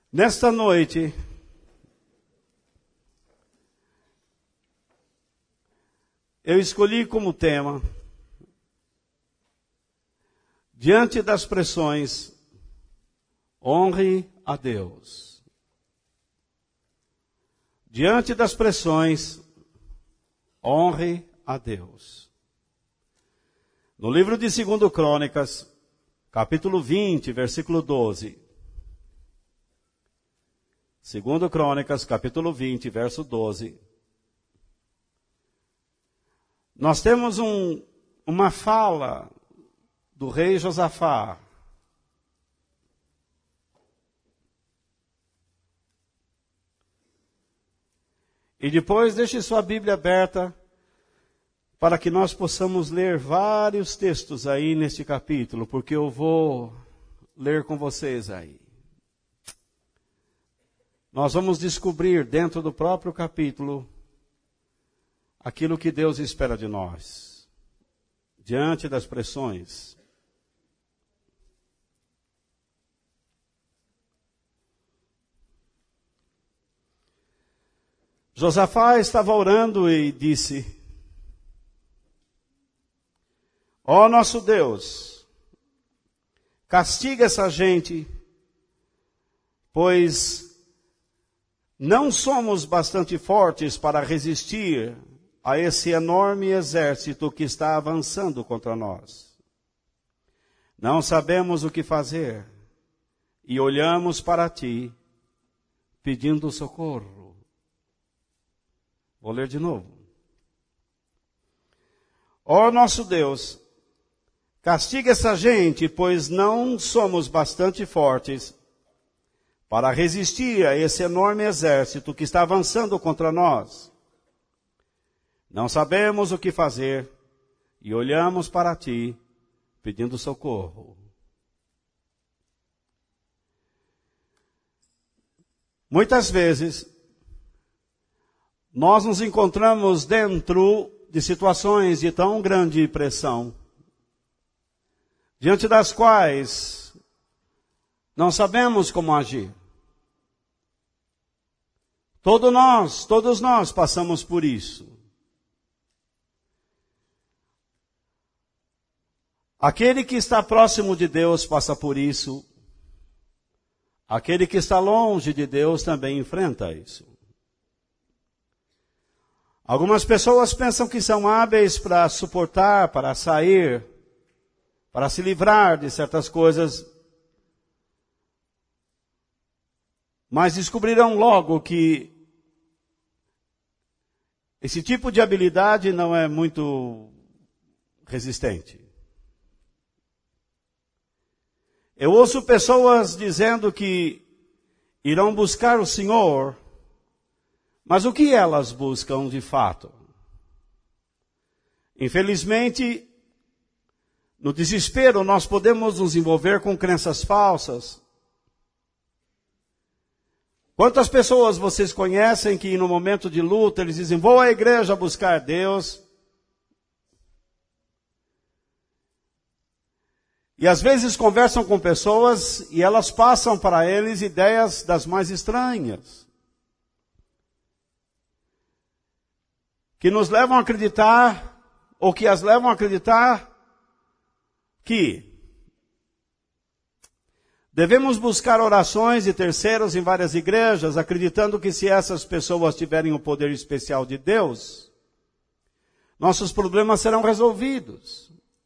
Nesta noite, eu escolhi como tema, diante das pressões, honre a Deus. Diante das pressões, honre a Deus. No livro de 2 Crônicas, capítulo 20, versículo 12. 2 Crônicas, capítulo 20, verso 12. Nós temos uma fala do rei Josafá. E depois deixe sua Bíblia aberta para que nós possamos ler vários textos aí neste capítulo, porque eu vou ler com vocês aí. Nós vamos descobrir dentro do próprio capítulo aquilo que Deus espera de nós, diante das pressões. Josafá estava orando e disse: ó nosso Deus, castiga essa gente, pois não somos bastante fortes para resistir a esse enorme exército que está avançando contra nós. Não sabemos o que fazer e olhamos para ti pedindo socorro. Vou ler de novo. Ó nosso Deus, castiga essa gente, pois não somos bastante fortes para resistir a esse enorme exército que está avançando contra nós. Não sabemos o que fazer e olhamos para ti pedindo socorro. Muitas vezes, nós nos encontramos dentro de situações de tão grande pressão, diante das quais não sabemos como agir. Todos nós passamos por isso. Aquele que está próximo de Deus passa por isso. Aquele que está longe de Deus também enfrenta isso. Algumas pessoas pensam que são hábeis para suportar, para sair, para se livrar de certas coisas, mas descobrirão logo que esse tipo de habilidade não é muito resistente. Eu ouço pessoas dizendo que irão buscar o Senhor, mas o que elas buscam de fato? Infelizmente, no desespero, nós podemos nos envolver com crenças falsas. Quantas pessoas vocês conhecem que no momento de luta eles dizem: vou à igreja buscar Deus? E às vezes conversam com pessoas e elas passam para eles ideias das mais estranhas, que nos levam a acreditar, ou que as levam a acreditar, que devemos buscar orações de terceiros em várias igrejas, acreditando que se essas pessoas tiverem o poder especial de Deus, nossos problemas serão resolvidos.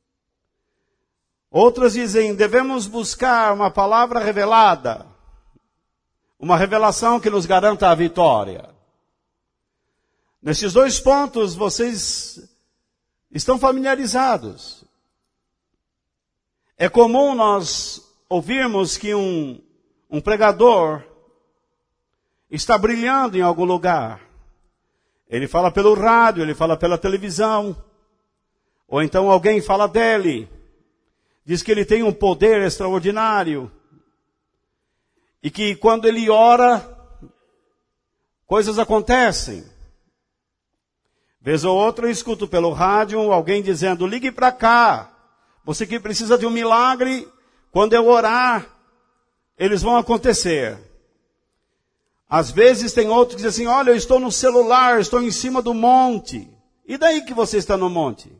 Outras dizem: devemos buscar uma palavra revelada, uma revelação que nos garanta a vitória. Nesses dois pontos vocês estão familiarizados. É comum nós ouvirmos que um pregador está brilhando em algum lugar. Ele fala pelo rádio, ele fala pela televisão, ou então alguém fala dele, diz que ele tem um poder extraordinário, e que quando ele ora, coisas acontecem. Vez ou outra eu escuto pelo rádio alguém dizendo: ligue para cá, você que precisa de um milagre, quando eu orar, eles vão acontecer. Às vezes tem outros que dizem assim, olha, eu estou no celular, estou em cima do monte. E daí que você está no monte?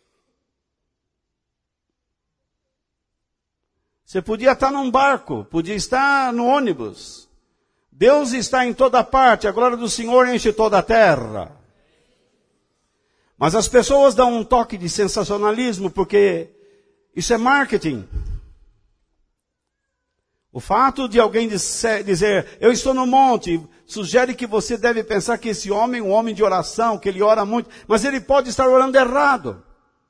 Você podia estar num barco, podia estar no ônibus. Deus está em toda parte, a glória do Senhor enche toda a terra. Mas as pessoas dão um toque de sensacionalismo, porque isso é marketing. O fato de alguém dizer, eu estou no monte, sugere que você deve pensar que esse homem é um homem de oração, que ele ora muito, mas ele pode estar orando errado.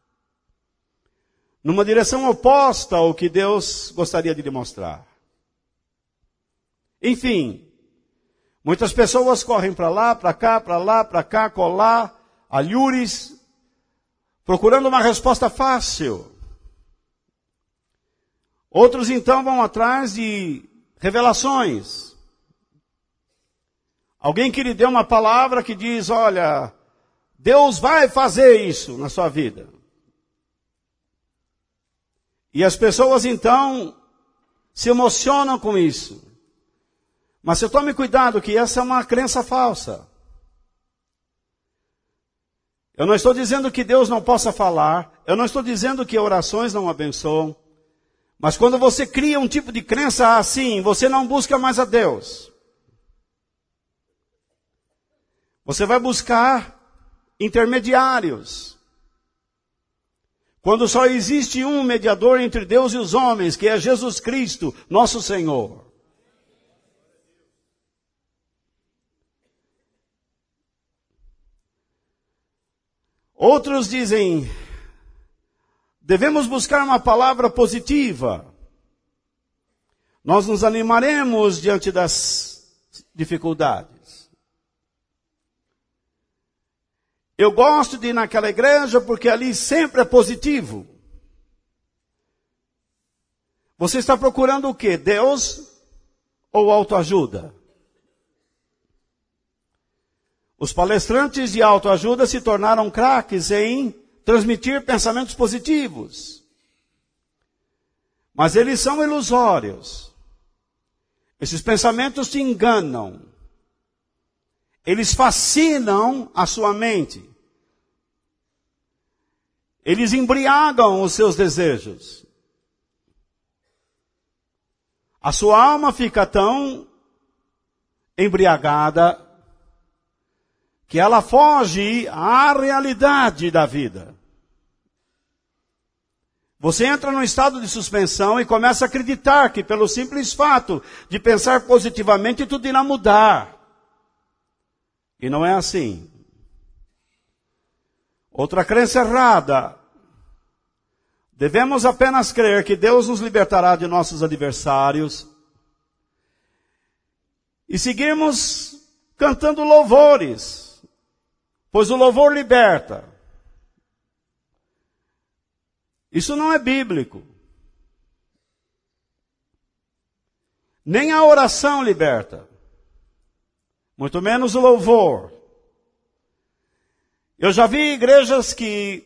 Numa direção oposta ao que Deus gostaria de lhe mostrar. Enfim, muitas pessoas correm para lá, para cá, para lá, para cá, colar, alhures, procurando uma resposta fácil. Outros então vão atrás de revelações. Alguém que lhe deu uma palavra que diz, olha, Deus vai fazer isso na sua vida. E as pessoas então se emocionam com isso. Mas você tome cuidado que essa é uma crença falsa. Eu não estou dizendo que Deus não possa falar. Eu não estou dizendo que orações não abençoam. Mas quando você cria um tipo de crença assim, você não busca mais a Deus. Você vai buscar intermediários. Quando só existe um mediador entre Deus e os homens, que é Jesus Cristo, nosso Senhor. Outros dizem, devemos buscar uma palavra positiva. Nós nos animaremos diante das dificuldades. Eu gosto de ir naquela igreja porque ali sempre é positivo. Você está procurando o quê? Deus ou autoajuda? Os palestrantes de autoajuda se tornaram craques em transmitir pensamentos positivos. Mas eles são ilusórios. Esses pensamentos te enganam. Eles fascinam a sua mente. Eles embriagam os seus desejos. A sua alma fica tão embriagada que ela foge à realidade da vida. Você entra num estado de suspensão e começa a acreditar que pelo simples fato de pensar positivamente tudo irá mudar. E não é assim. Outra crença errada. Devemos apenas crer que Deus nos libertará de nossos adversários e seguirmos cantando louvores, pois o louvor liberta. Isso não é bíblico. Nem a oração liberta. Muito menos o louvor. Eu já vi igrejas que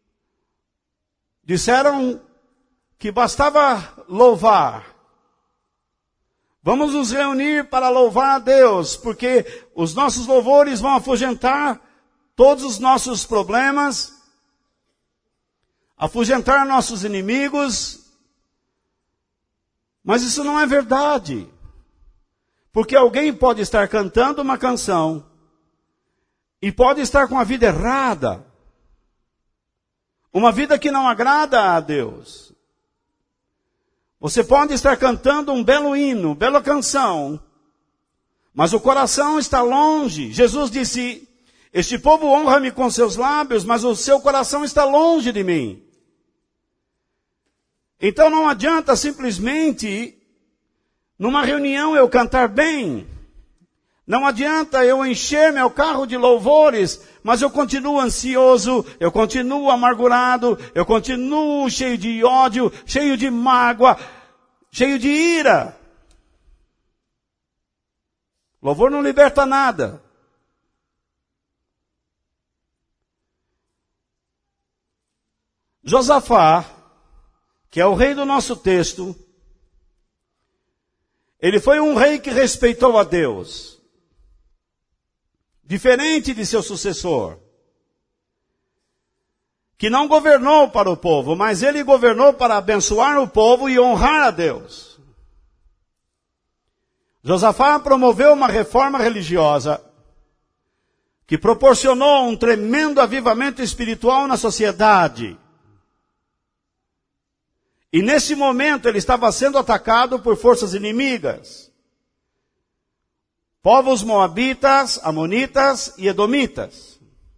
disseram que bastava louvar. Vamos nos reunir para louvar a Deus, porque os nossos louvores vão afugentar todos os nossos problemas, afugentar nossos inimigos. Mas isso não é verdade. Porque alguém pode estar cantando uma canção e pode estar com a vida errada. Uma vida que não agrada a Deus. Você pode estar cantando um belo hino, bela canção, mas o coração está longe. Jesus disse, este povo honra-me com seus lábios, mas o seu coração está longe de mim. Então não adianta simplesmente, numa reunião eu cantar bem. Não adianta eu encher meu carro de louvores, mas eu continuo ansioso, eu continuo amargurado, eu continuo cheio de ódio, cheio de mágoa, cheio de ira. Louvor não liberta nada. Josafá, que é o rei do nosso texto, ele foi um rei que respeitou a Deus. diferente de seu sucessor, que não governou para o povo, mas ele governou para abençoar o povo e honrar a Deus. Josafá promoveu uma reforma religiosa que proporcionou um tremendo avivamento espiritual na sociedade. E nesse momento ele estava sendo atacado por forças inimigas. Povos moabitas, amonitas e edomitas.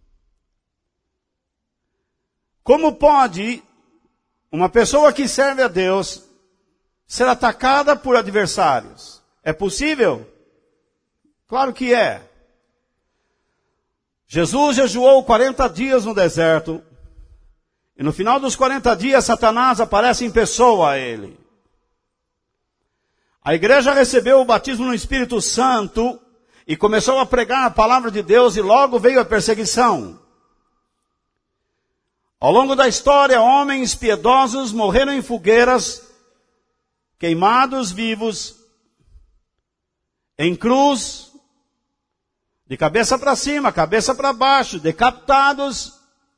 Como pode uma pessoa que serve a Deus ser atacada por adversários? É possível? Claro que é. Jesus jejuou 40 dias no deserto. E no final dos 40 dias, Satanás aparece em pessoa a ele. A igreja recebeu o batismo no Espírito Santo e começou a pregar a palavra de Deus e logo veio a perseguição. Ao longo da história, homens piedosos morreram em fogueiras, queimados vivos, em cruz, de cabeça para cima, cabeça para baixo, decapitados.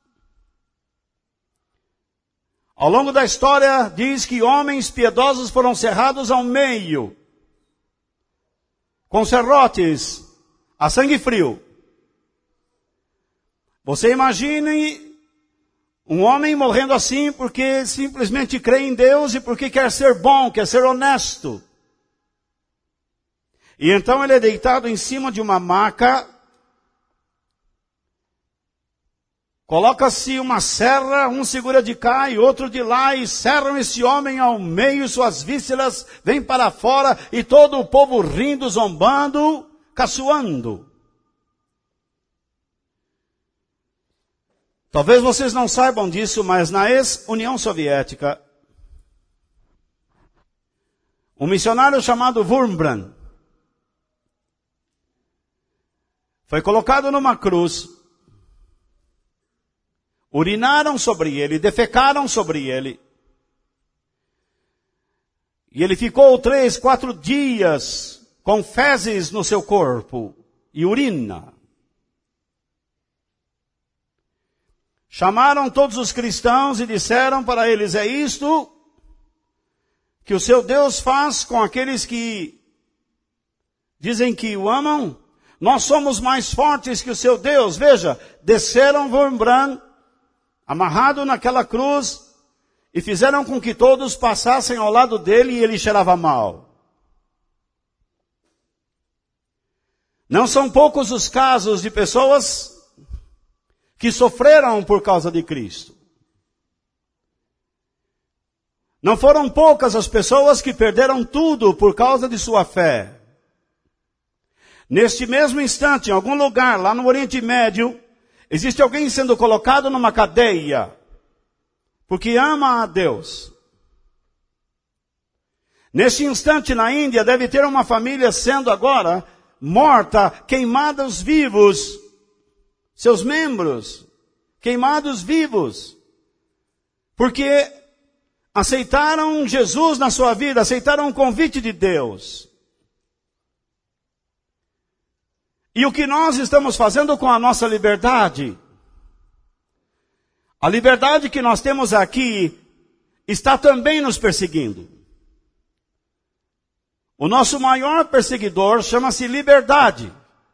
Ao longo da história, diz que homens piedosos foram cerrados ao meio, com serrotes, a sangue frio. Você imagine um homem morrendo assim porque simplesmente crê em Deus e porque quer ser bom, quer ser honesto. E então ele é deitado em cima de uma maca, coloca-se uma serra, um segura de cá e outro de lá, e serram esse homem ao meio, suas vísceras vêm para fora, e todo o povo rindo, zombando, caçoando. Talvez vocês não saibam disso, mas na ex-União Soviética, um missionário chamado Wurmbrand foi colocado numa cruz, urinaram sobre ele, defecaram sobre ele, e ele ficou 3, 4 dias com fezes no seu corpo e urina. Chamaram todos os cristãos e disseram para eles: é isto que o seu Deus faz com aqueles que dizem que o amam? Nós somos mais fortes que o seu Deus. Veja, desceram Wurmbrand, amarrado naquela cruz, e fizeram com que todos passassem ao lado dele e ele cheirava mal. Não são poucos os casos de pessoas que sofreram por causa de Cristo. Não foram poucas as pessoas que perderam tudo por causa de sua fé. Neste mesmo instante, em algum lugar lá no Oriente Médio, existe alguém sendo colocado numa cadeia, porque ama a Deus. Neste instante na Índia, deve ter uma família sendo agora morta, queimados vivos, seus membros, queimados vivos, porque aceitaram Jesus na sua vida, aceitaram o convite de Deus. E o que nós estamos fazendo com a nossa liberdade? A liberdade que nós temos aqui está também nos perseguindo. O nosso maior perseguidor chama-se liberdade.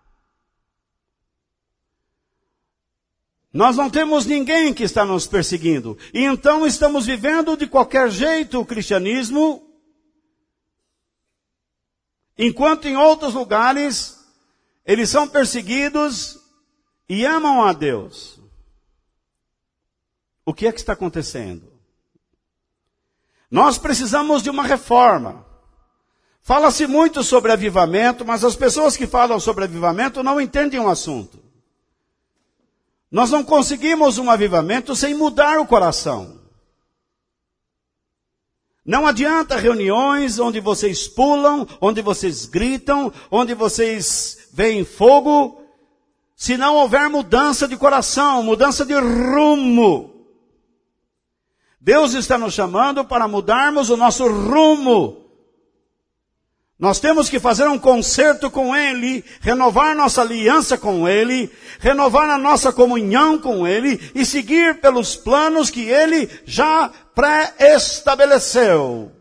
Nós não temos ninguém que está nos perseguindo. E então estamos vivendo de qualquer jeito o cristianismo, enquanto em outros lugares eles são perseguidos e amam a Deus. O que é que está acontecendo? Nós precisamos de uma reforma. Fala-se muito sobre avivamento, mas as pessoas que falam sobre avivamento não entendem o assunto. Nós não conseguimos um avivamento sem mudar o coração. Não adianta reuniões onde vocês pulam, onde vocês gritam, onde vocês veem fogo, se não houver mudança de coração, mudança de rumo. Deus está nos chamando para mudarmos o nosso rumo. Nós temos que fazer um concerto com Ele, renovar nossa aliança com Ele, renovar a nossa comunhão com Ele e seguir pelos planos que Ele já pré-estabeleceu.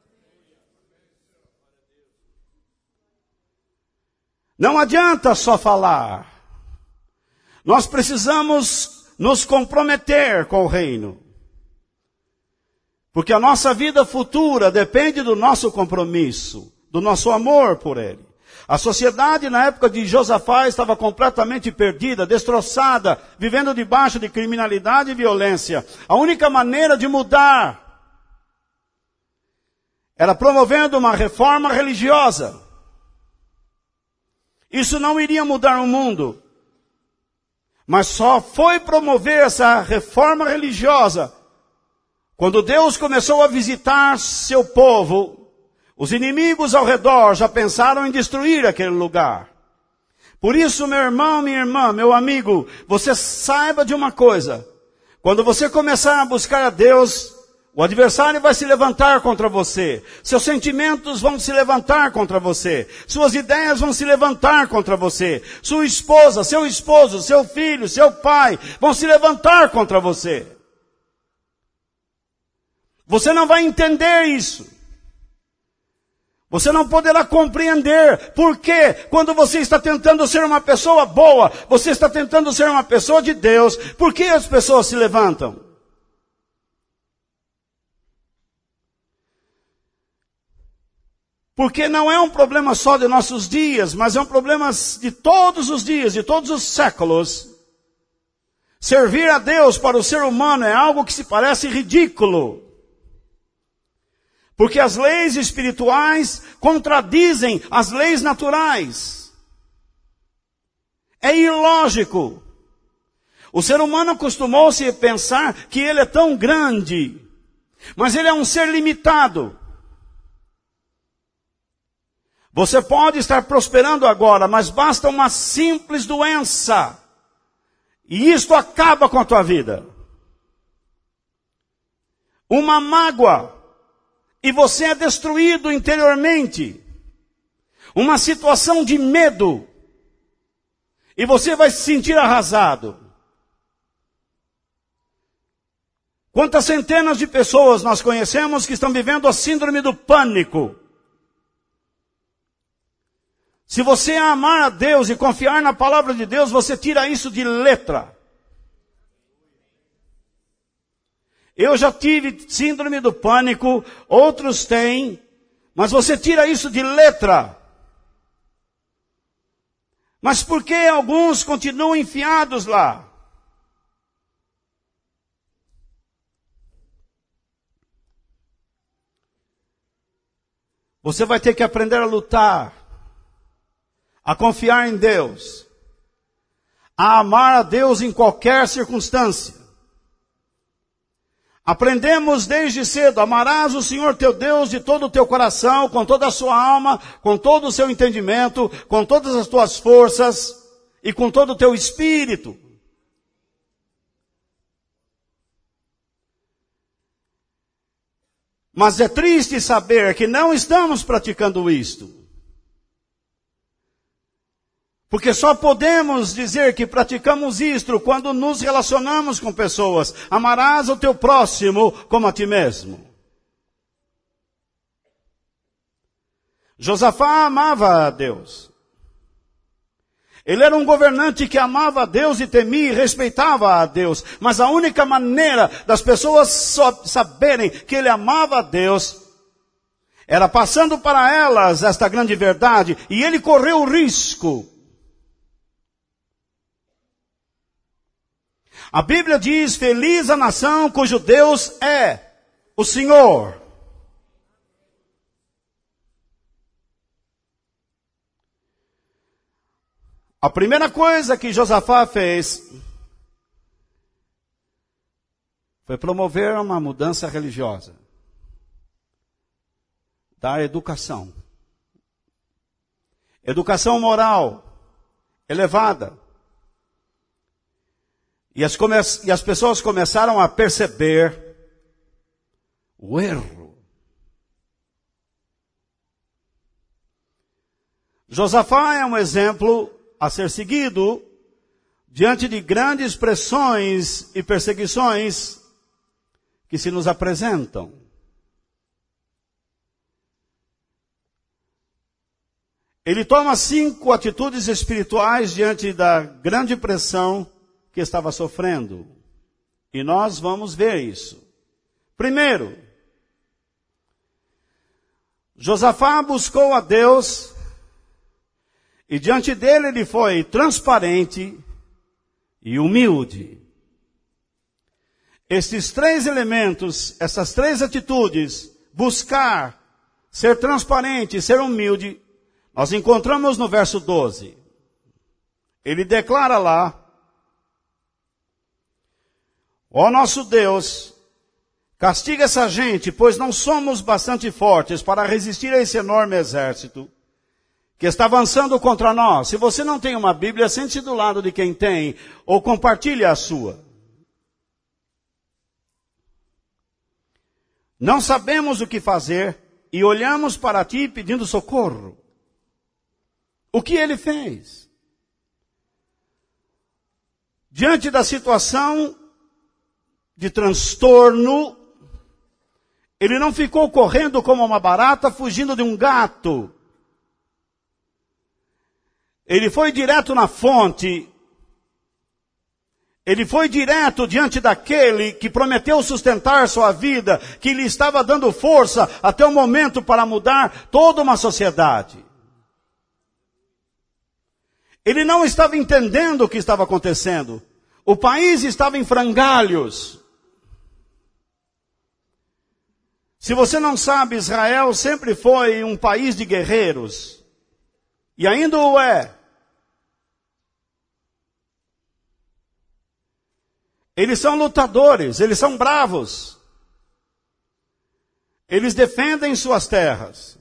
Não adianta só falar. Nós precisamos nos comprometer com o reino. Porque a nossa vida futura depende do nosso compromisso, do nosso amor por Ele. A sociedade na época de Josafá estava completamente perdida, destroçada, vivendo debaixo de criminalidade e violência. A única maneira de mudar era promovendo uma reforma religiosa. Isso não iria mudar o mundo, mas só foi promover essa reforma religiosa quando Deus começou a visitar seu povo. Os inimigos ao redor já pensaram em destruir aquele lugar. Por isso, meu irmão, minha irmã, meu amigo, você saiba de uma coisa. Quando você começar a buscar a Deus, o adversário vai se levantar contra você. Seus sentimentos vão se levantar contra você. Suas ideias vão se levantar contra você. Sua esposa, seu esposo, seu filho, seu pai vão se levantar contra você. Você não vai entender isso. Você não poderá compreender por que, quando você está tentando ser uma pessoa boa, você está tentando ser uma pessoa de Deus, por que as pessoas se levantam? Porque não é um problema só de nossos dias, mas é um problema de todos os dias, de todos os séculos. Servir a Deus para o ser humano é algo que se parece ridículo. Porque as leis espirituais contradizem as leis naturais. É ilógico. O ser humano acostumou-se a pensar que ele é tão grande, mas ele é um ser limitado. Você pode estar prosperando agora, mas basta uma simples doença, e isto acaba com a tua vida. Uma mágoa, e você é destruído interiormente. Uma situação de medo, e você vai se sentir arrasado. Quantas centenas de pessoas nós conhecemos que estão vivendo a síndrome do pânico? Se você amar a Deus e confiar na palavra de Deus, você tira isso de letra. Eu já tive síndrome do pânico, outros têm, mas você tira isso de letra. Mas por que alguns continuam enfiados lá? Você vai ter que aprender a lutar, a confiar em Deus, a amar a Deus em qualquer circunstância. Aprendemos desde cedo, amarás o Senhor teu Deus de todo o teu coração, com toda a sua alma, com todo o seu entendimento, com todas as tuas forças e com todo o teu espírito. Mas é triste saber que não estamos praticando isto. Porque só podemos dizer que praticamos isto quando nos relacionamos com pessoas. Amarás o teu próximo como a ti mesmo. Josafá amava a Deus. Ele era um governante que amava a Deus e temia e respeitava a Deus. Mas a única maneira das pessoas saberem que ele amava a Deus era passando para elas esta grande verdade. E ele correu o risco. A Bíblia diz, feliz a nação cujo Deus é o Senhor. A primeira coisa que Josafá fez foi promover uma mudança religiosa, dar educação. Educação moral elevada. E as pessoas começaram a perceber o erro. Josafá é um exemplo a ser seguido diante de grandes pressões e perseguições que se nos apresentam. Ele toma 5 atitudes espirituais diante da grande pressão que estava sofrendo. E nós vamos ver isso. Primeiro, Josafá buscou a Deus e diante dele ele foi transparente e humilde. Esses 3 elementos, essas 3 atitudes, buscar, ser transparente e ser humilde, nós encontramos no verso 12. Ele declara lá: ó nosso Deus, castiga essa gente, pois não somos bastante fortes para resistir a esse enorme exército que está avançando contra nós. Se você não tem uma Bíblia, sente-se do lado de quem tem, ou compartilhe a sua. Não sabemos o que fazer e olhamos para ti pedindo socorro. O que ele fez? Diante da situação de transtorno, ele não ficou correndo como uma barata, fugindo de um gato. Ele foi direto na fonte. Ele foi direto diante daquele que prometeu sustentar sua vida, que lhe estava dando força até o momento para mudar toda uma sociedade. Ele não estava entendendo o que estava acontecendo. O país estava em frangalhos. Se você não sabe, Israel sempre foi um país de guerreiros. E ainda o é. Eles são lutadores, eles são bravos. Eles defendem suas terras.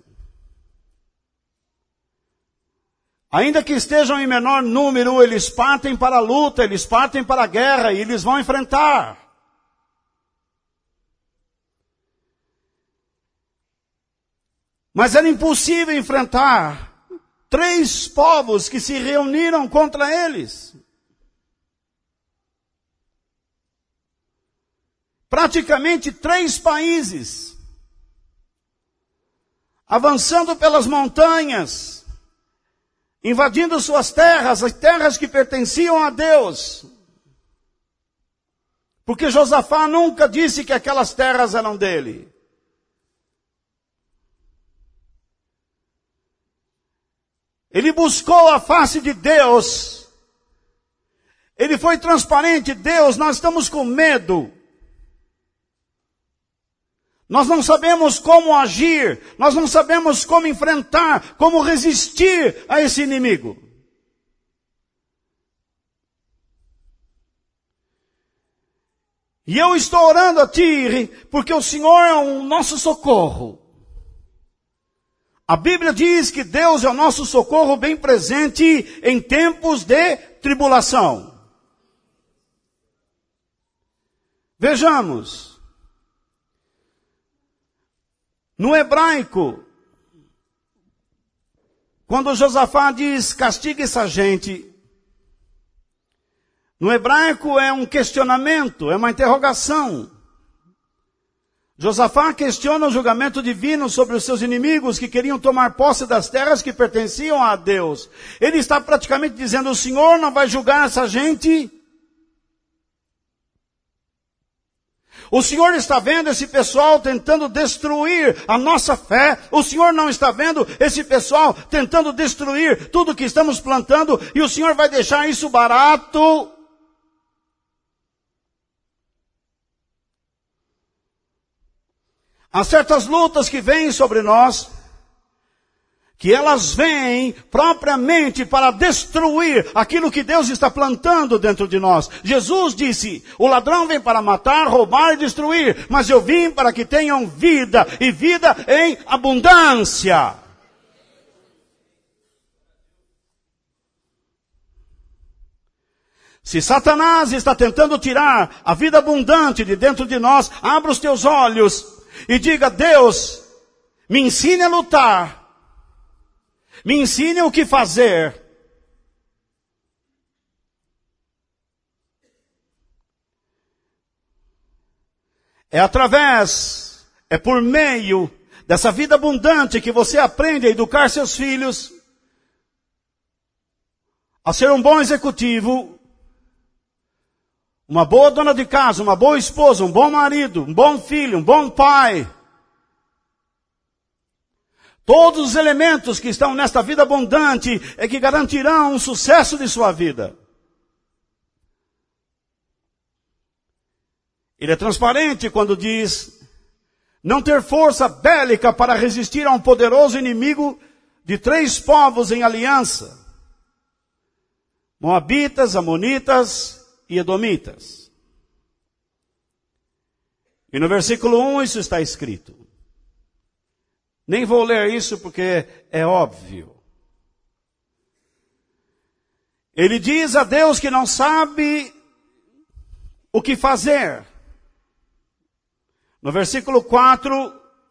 Ainda que estejam em menor número, eles partem para a luta, eles partem para a guerra e eles vão enfrentar. Mas era impossível enfrentar 3 povos que se reuniram contra eles. Praticamente 3 países, avançando pelas montanhas, invadindo suas terras, as terras que pertenciam a Deus. Porque Josafá nunca disse que aquelas terras eram dele. Ele buscou a face de Deus. Ele foi transparente. Deus, nós estamos com medo. Nós não sabemos como agir, nós não sabemos como enfrentar, como resistir a esse inimigo. E eu estou orando a ti, porque o Senhor é o nosso socorro. A Bíblia diz que Deus é o nosso socorro bem presente em tempos de tribulação. Vejamos. No hebraico, quando Josafá diz, castigue essa gente, no hebraico é um questionamento, é uma interrogação. Josafá questiona o julgamento divino sobre os seus inimigos que queriam tomar posse das terras que pertenciam a Deus. Ele está praticamente dizendo, o Senhor não vai julgar essa gente? O Senhor está vendo esse pessoal tentando destruir a nossa fé. O Senhor não está vendo esse pessoal tentando destruir tudo que estamos plantando. E o Senhor vai deixar isso barato. Há certas lutas que vêm sobre nós, que elas vêm propriamente para destruir aquilo que Deus está plantando dentro de nós. Jesus disse, o ladrão vem para matar, roubar e destruir, mas eu vim para que tenham vida, e vida em abundância. Se Satanás está tentando tirar a vida abundante de dentro de nós, abra os teus olhos e diga, Deus, me ensine a lutar. Me ensine o que fazer. É por meio dessa vida abundante que você aprende a educar seus filhos, a ser um bom executivo, uma boa dona de casa, uma boa esposa, um bom marido, um bom filho, um bom pai. Todos os elementos que estão nesta vida abundante é que garantirão o sucesso de sua vida. Ele é transparente quando diz não ter força bélica para resistir a um poderoso inimigo de 3 povos em aliança: Moabitas, Amonitas e Edomitas. E no versículo 1 isso está escrito. Nem vou ler isso porque é óbvio. Ele diz a Deus que não sabe o que fazer. No versículo 4,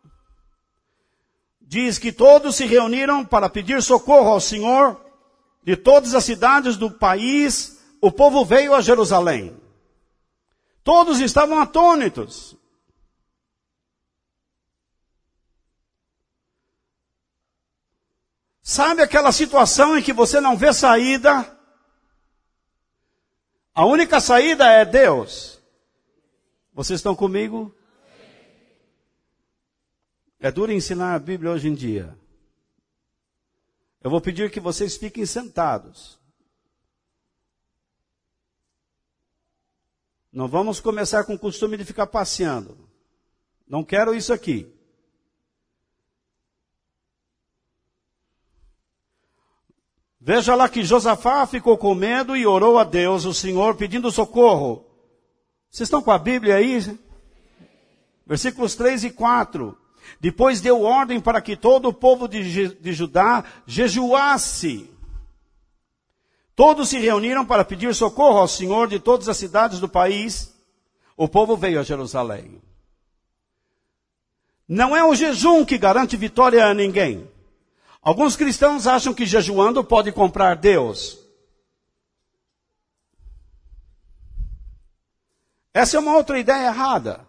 diz que todos se reuniram para pedir socorro ao Senhor. De todas as cidades do país, o povo veio a Jerusalém. Todos estavam atônitos. Sabe aquela situação em que você não vê saída? A única saída é Deus. Vocês estão comigo? É duro ensinar a Bíblia hoje em dia. Eu vou pedir que vocês fiquem sentados. Não vamos começar com o costume de ficar passeando. Não quero isso aqui. Veja lá que Josafá ficou com medo e orou a Deus, o Senhor, pedindo socorro. Vocês estão com a Bíblia aí? Versículos 3 e 4. Depois deu ordem para que todo o povo de Judá jejuasse. Todos se reuniram para pedir socorro ao Senhor de todas as cidades do país. O povo veio a Jerusalém. Não é o jejum que garante vitória a ninguém. Alguns cristãos acham que jejuando pode comprar Deus. Essa é uma outra ideia errada.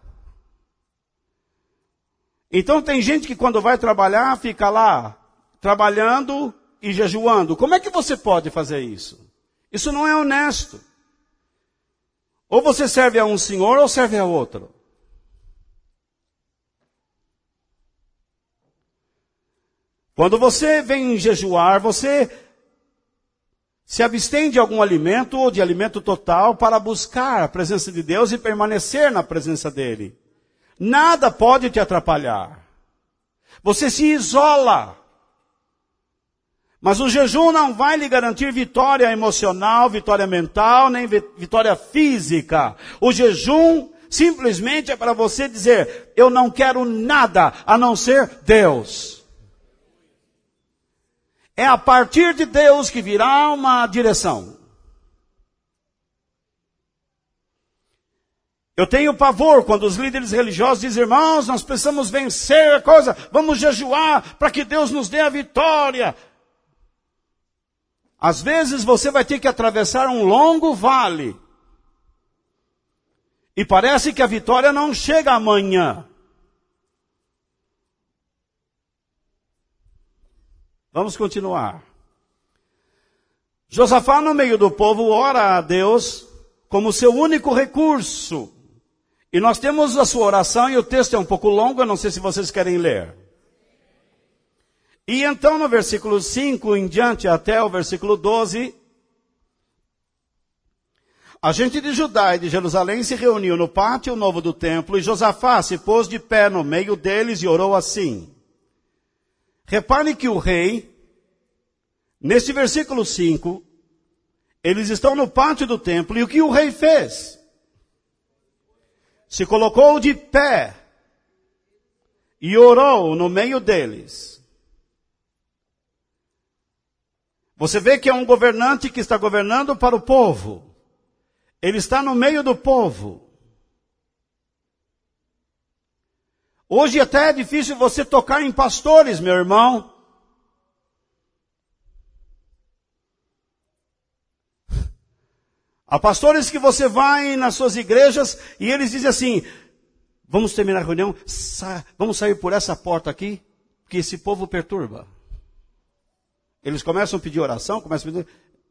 Então tem gente que quando vai trabalhar, fica lá, trabalhando e jejuando. Como é que você pode fazer isso? Isso não é honesto. Ou você serve a um senhor ou serve a outro. Quando você vem jejuar, você se abstém de algum alimento ou de alimento total para buscar a presença de Deus e permanecer na presença dele. Nada pode te atrapalhar. Você se isola. Mas o jejum não vai lhe garantir vitória emocional, vitória mental, nem vitória física. O jejum simplesmente é para você dizer, eu não quero nada a não ser Deus. É a partir de Deus que virá uma direção. Eu tenho pavor quando os líderes religiosos dizem, irmãos, nós precisamos vencer a coisa, vamos jejuar para que Deus nos dê a vitória. Às vezes você vai ter que atravessar um longo vale. E parece que a vitória não chega amanhã. Vamos continuar. Josafá, no meio do povo, ora a Deus como seu único recurso. E nós temos a sua oração, e o texto é um pouco longo, eu não sei se vocês querem ler. E então, no versículo 5 em diante, até o versículo 12, a gente de Judá e de Jerusalém se reuniu no pátio novo do templo, e Josafá se pôs de pé no meio deles e orou assim. Repare que o rei, neste versículo 5, eles estão no pátio do templo, e o que o rei fez? Se colocou de pé e orou no meio deles. Você vê que é um governante que está governando para o povo. Ele está no meio do povo. Hoje até é difícil você tocar em pastores, meu irmão. Há pastores que você vai nas suas igrejas e eles dizem assim, vamos terminar a reunião, vamos sair por essa porta aqui, porque esse povo perturba. Eles começam a pedir oração, começam a pedir...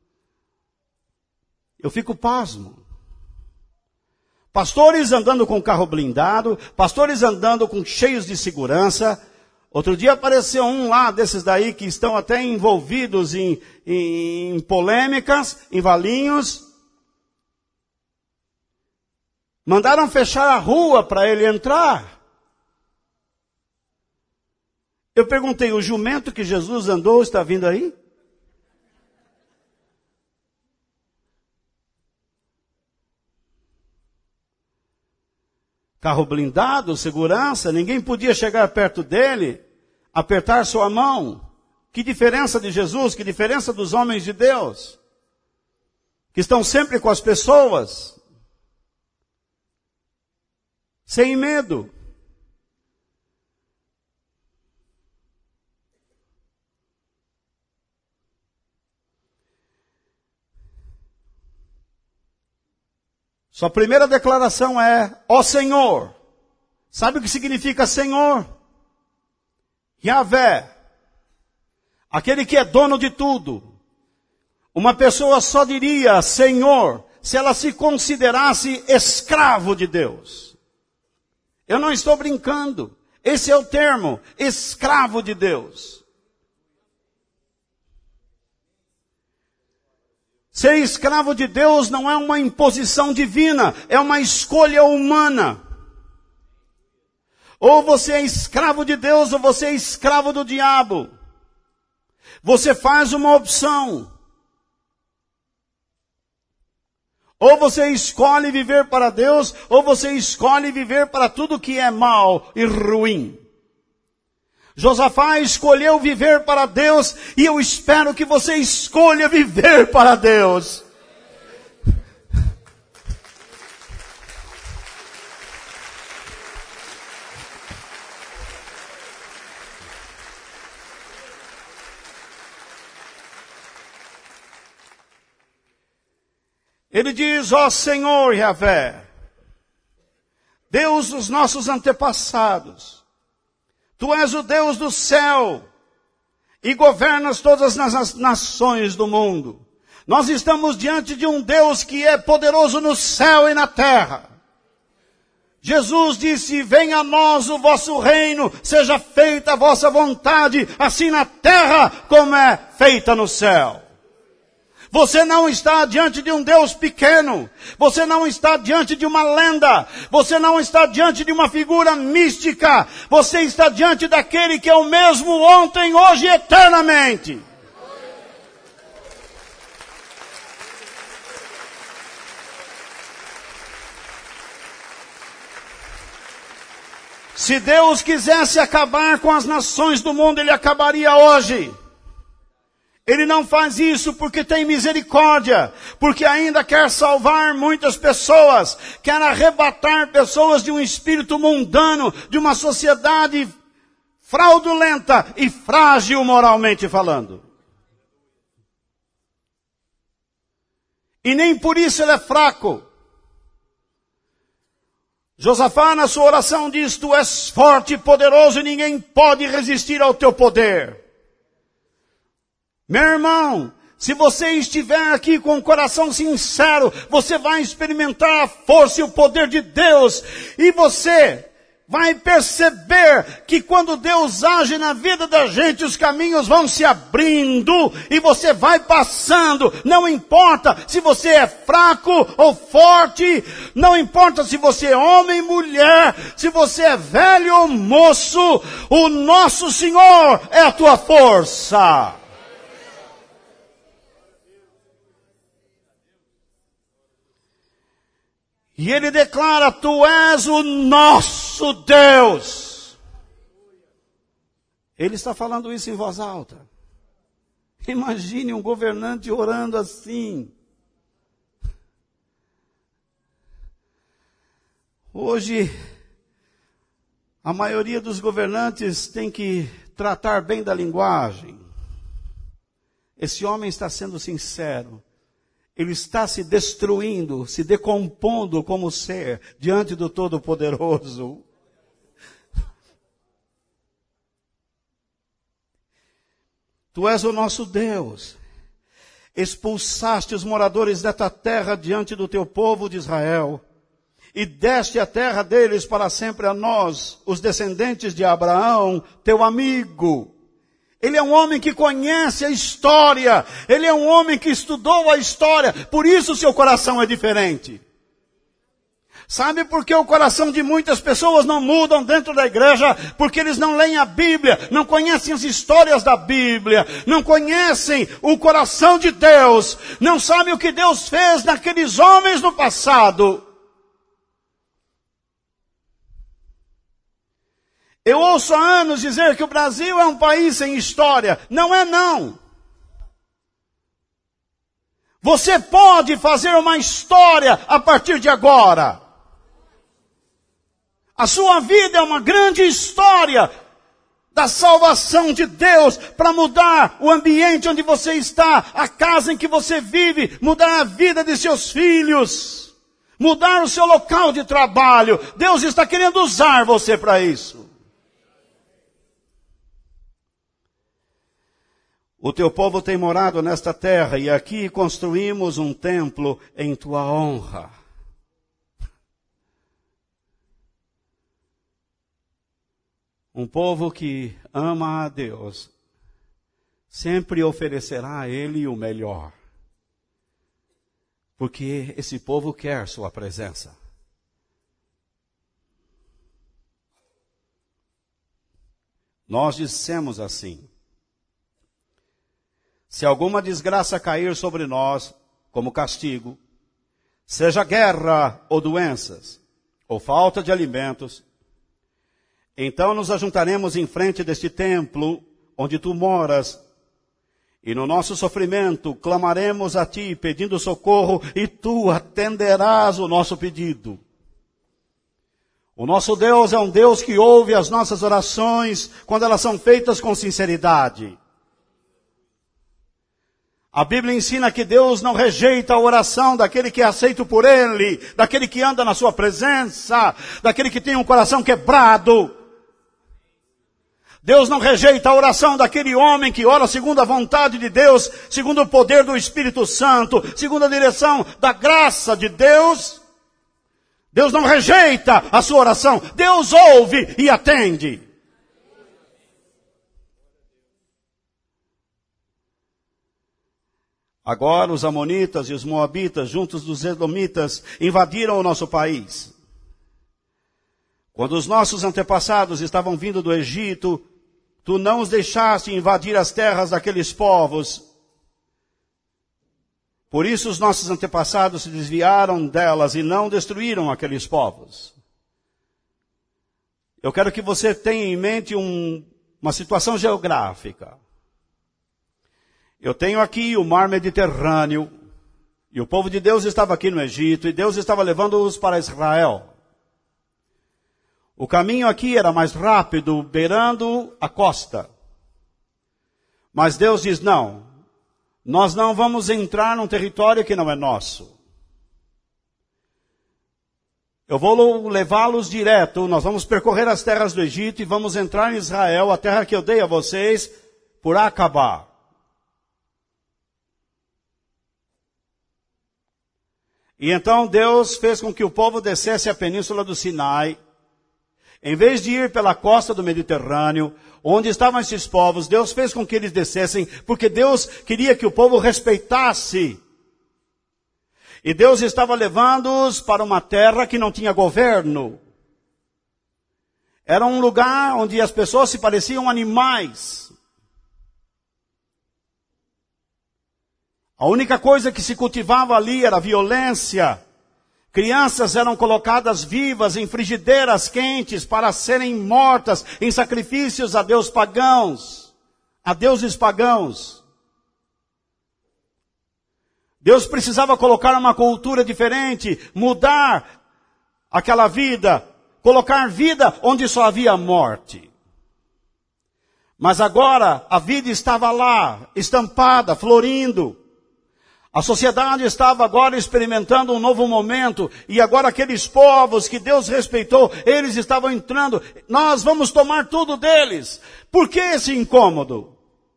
Eu fico pasmo. Pastores andando com carro blindado, pastores andando com cheios de segurança. Outro dia apareceu um lá desses daí que estão até envolvidos em polêmicas, em valinhos. Mandaram fechar a rua para ele entrar. Eu perguntei, o jumento que Jesus andou está vindo aí? Carro blindado, segurança, ninguém podia chegar perto dele, apertar sua mão. Que diferença de Jesus, que diferença dos homens de Deus, que estão sempre com as pessoas, sem medo. Sua primeira declaração é, ó Senhor. Sabe o que significa Senhor? Yahvé. Aquele que é dono de tudo. Uma pessoa só diria Senhor se ela se considerasse escravo de Deus. Eu não estou brincando. Esse é o termo, escravo de Deus. Ser escravo de Deus não é uma imposição divina, é uma escolha humana. Ou você é escravo de Deus, ou você é escravo do diabo. Você faz uma opção. Ou você escolhe viver para Deus, ou você escolhe viver para tudo que é mal e ruim. Josafá escolheu viver para Deus, e eu espero que você escolha viver para Deus. Ele diz, ó Senhor Yahvé, Deus dos nossos antepassados, Tu és o Deus do céu e governas todas as nações do mundo. Nós estamos diante de um Deus que é poderoso no céu e na terra. Jesus disse, venha a nós o vosso reino, seja feita a vossa vontade, assim na terra como é feita no céu. Você não está diante de um Deus pequeno. Você não está diante de uma lenda. Você não está diante de uma figura mística. Você está diante daquele que é o mesmo ontem, hoje e eternamente. Se Deus quisesse acabar com as nações do mundo, Ele acabaria hoje. Ele não faz isso porque tem misericórdia, porque ainda quer salvar muitas pessoas, quer arrebatar pessoas de um espírito mundano, de uma sociedade fraudulenta e frágil moralmente falando. E nem por isso ele é fraco. Josafá na sua oração diz, tu és forte e poderoso e ninguém pode resistir ao teu poder. Meu irmão, se você estiver aqui com o coração sincero, você vai experimentar a força e o poder de Deus. E você vai perceber que quando Deus age na vida da gente, os caminhos vão se abrindo e você vai passando. Não importa se você é fraco ou forte, não importa se você é homem, mulher, se você é velho ou moço, o nosso Senhor é a tua força. E ele declara, tu és o nosso Deus. Ele está falando isso em voz alta. Imagine um governante orando assim. Hoje, a maioria dos governantes tem que tratar bem da linguagem. Esse homem está sendo sincero. ele está se destruindo, se decompondo como ser diante do Todo-Poderoso. Tu és o nosso Deus. Expulsaste os moradores desta terra diante do teu povo de Israel, e deste a terra deles para sempre a nós, os descendentes de Abraão, teu amigo. Ele é um homem que conhece a história, ele é um homem que estudou a história, por isso seu coração é diferente. Sabe por que o coração de muitas pessoas não mudam dentro da igreja? Porque eles não leem a Bíblia, não conhecem as histórias da Bíblia, não conhecem o coração de Deus, não sabem o que Deus fez naqueles homens no passado. Eu ouço há anos dizer que o Brasil é um país sem história. Não é não. Você pode fazer uma história a partir de agora. A sua vida é uma grande história da salvação de Deus para mudar o ambiente onde você está, a casa em que você vive, mudar a vida de seus filhos, mudar o seu local de trabalho. Deus está querendo usar você para isso. O teu povo tem morado nesta terra e aqui construímos um templo em tua honra. Um povo que ama a Deus sempre oferecerá a Ele o melhor. Porque esse povo quer sua presença. Nós dissemos assim: se alguma desgraça cair sobre nós, como castigo, seja guerra ou doenças, ou falta de alimentos, então nos ajuntaremos em frente deste templo, onde tu moras, e no nosso sofrimento clamaremos a ti, pedindo socorro, e tu atenderás o nosso pedido. O nosso Deus é um Deus que ouve as nossas orações, quando elas são feitas com sinceridade. A Bíblia ensina que Deus não rejeita a oração daquele que é aceito por Ele, daquele que anda na sua presença, daquele que tem um coração quebrado. Deus não rejeita a oração daquele homem que ora segundo a vontade de Deus, segundo o poder do Espírito Santo, segundo a direção da graça de Deus. Deus não rejeita a sua oração. Deus ouve e atende. Agora os amonitas e os moabitas, juntos dos edomitas, invadiram o nosso país. Quando os nossos antepassados estavam vindo do Egito, tu não os deixaste invadir as terras daqueles povos. Por isso os nossos antepassados se desviaram delas e não destruíram aqueles povos. Eu quero que você tenha em mente uma situação geográfica. Eu tenho aqui o mar Mediterrâneo, e o povo de Deus estava aqui no Egito, e Deus estava levando-os para Israel. O caminho aqui era mais rápido, beirando a costa. Mas Deus diz, não, nós não vamos entrar num território que não é nosso. Eu vou levá-los direto, nós vamos percorrer as terras do Egito e vamos entrar em Israel, a terra que eu dei a vocês, por Acabá. E então Deus fez com que o povo descesse a península do Sinai. Em vez de ir pela costa do Mediterrâneo, onde estavam esses povos, Deus fez com que eles descessem, porque Deus queria que o povo respeitasse. E Deus estava levando-os para uma terra que não tinha governo. Era um lugar onde as pessoas se pareciam animais. A única coisa que se cultivava ali era violência. Crianças eram colocadas vivas em frigideiras quentes para serem mortas em sacrifícios a deuses pagãos. Deus precisava colocar uma cultura diferente, mudar aquela vida, colocar vida onde só havia morte. Mas agora a vida estava lá, estampada, florindo. A sociedade estava agora experimentando um novo momento, e agora aqueles povos que Deus respeitou, eles estavam entrando, nós vamos tomar tudo deles. Por que esse incômodo?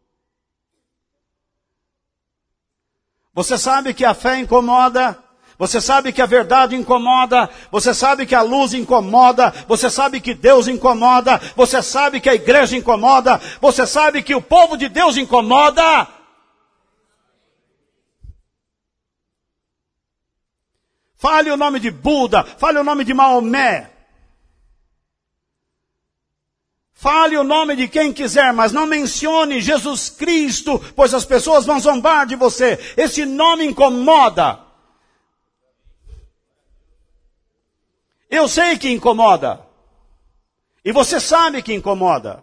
Você sabe que a fé incomoda, você sabe que a verdade incomoda, você sabe que a luz incomoda, você sabe que Deus incomoda, você sabe que a igreja incomoda, você sabe que o povo de Deus incomoda. Fale o nome de Buda, fale o nome de Maomé. Fale o nome de quem quiser, mas não mencione Jesus Cristo, pois as pessoas vão zombar de você. Esse nome incomoda. Eu sei que incomoda. E você sabe que incomoda.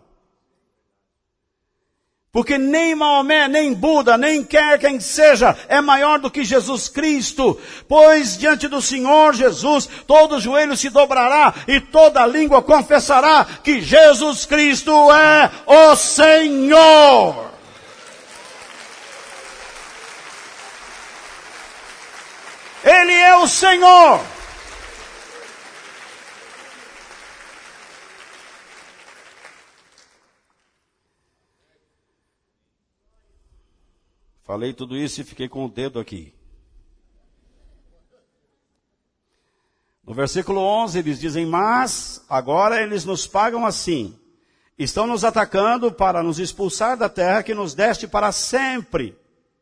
Porque nem Maomé, nem Buda, nem quer quem seja, é maior do que Jesus Cristo. Pois diante do Senhor Jesus, todo joelho se dobrará e toda língua confessará que Jesus Cristo é o Senhor. Ele é o Senhor. Falei tudo isso e fiquei com o dedo aqui. No versículo 11 eles dizem, mas agora eles nos pagam assim. Estão nos atacando para nos expulsar da terra que nos deste para sempre.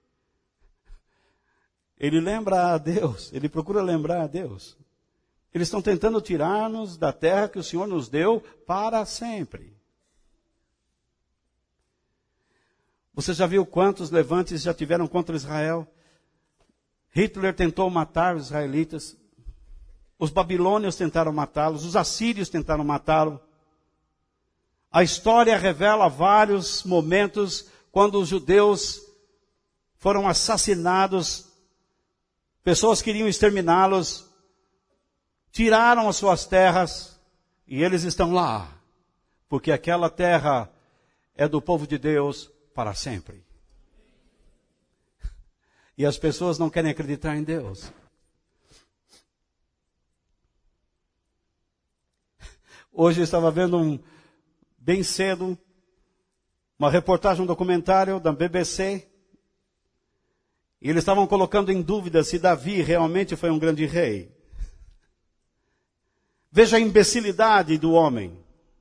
Ele lembra a Deus, ele procura lembrar a Deus. Eles estão tentando tirar-nos da terra que o Senhor nos deu para sempre. Você já viu quantos levantes já tiveram contra Israel? Hitler tentou matar os israelitas. Os babilônios tentaram matá-los. Os assírios tentaram matá-lo. A história revela vários momentos quando os judeus foram assassinados. Pessoas queriam exterminá-los. Tiraram as suas terras. E eles estão lá. Porque aquela terra é do povo de Deus para sempre. E as pessoas não querem acreditar em Deus. Hoje eu estava vendo bem cedo, uma reportagem, um documentário da BBC. E eles estavam colocando em dúvida se Davi realmente foi um grande rei. Veja a imbecilidade do homem.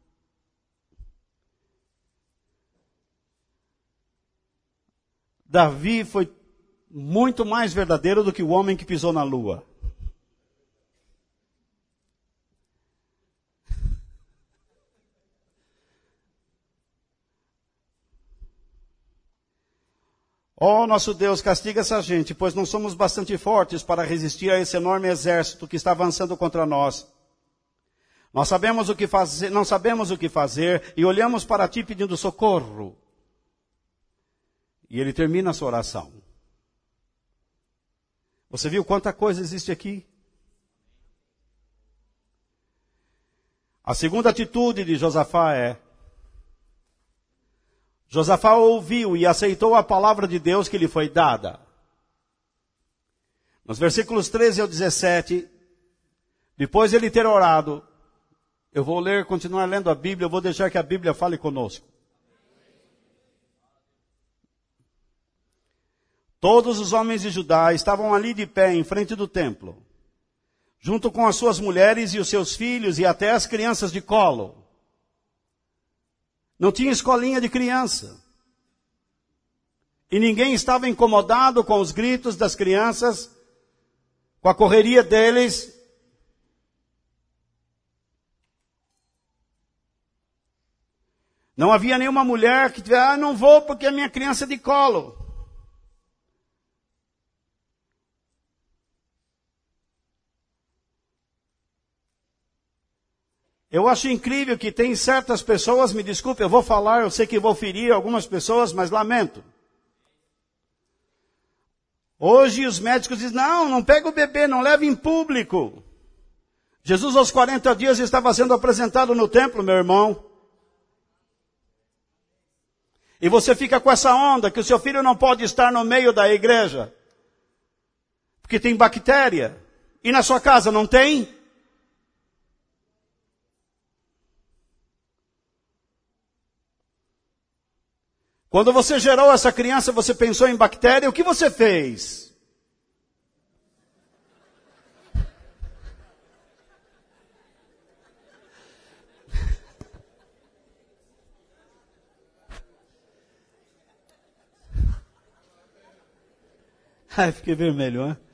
Davi foi muito mais verdadeiro do que o homem que pisou na lua. Oh, nosso Deus, castiga essa gente, pois não somos bastante fortes para resistir a esse enorme exército que está avançando contra nós. Nós sabemos o que fazer, não sabemos o que fazer e olhamos para ti pedindo socorro. E ele termina a sua oração. Você viu quanta coisa existe aqui? A segunda atitude de Josafá é: Josafá ouviu e aceitou a palavra de Deus que lhe foi dada. Nos versículos 13 ao 17, depois de ele ter orado, eu vou continuar lendo a Bíblia, eu vou deixar que a Bíblia fale conosco. Todos os homens de Judá estavam ali de pé em frente do templo, junto com as suas mulheres e os seus filhos e até as crianças de colo. Não tinha escolinha de criança. E ninguém estava incomodado com os gritos das crianças, com a correria deles. Não havia nenhuma mulher que tivesse, não vou porque a minha criança é de colo. Eu acho incrível que tem certas pessoas, me desculpe, eu vou falar, eu sei que vou ferir algumas pessoas, mas lamento. Hoje os médicos dizem, não pega o bebê, não leve em público. Jesus aos 40 dias estava sendo apresentado no templo, meu irmão. E você fica com essa onda que o seu filho não pode estar no meio da igreja. Porque tem bactéria. E na sua casa não tem? Quando você gerou essa criança, você pensou em bactéria, o que você fez? Ai, fiquei vermelho, hein?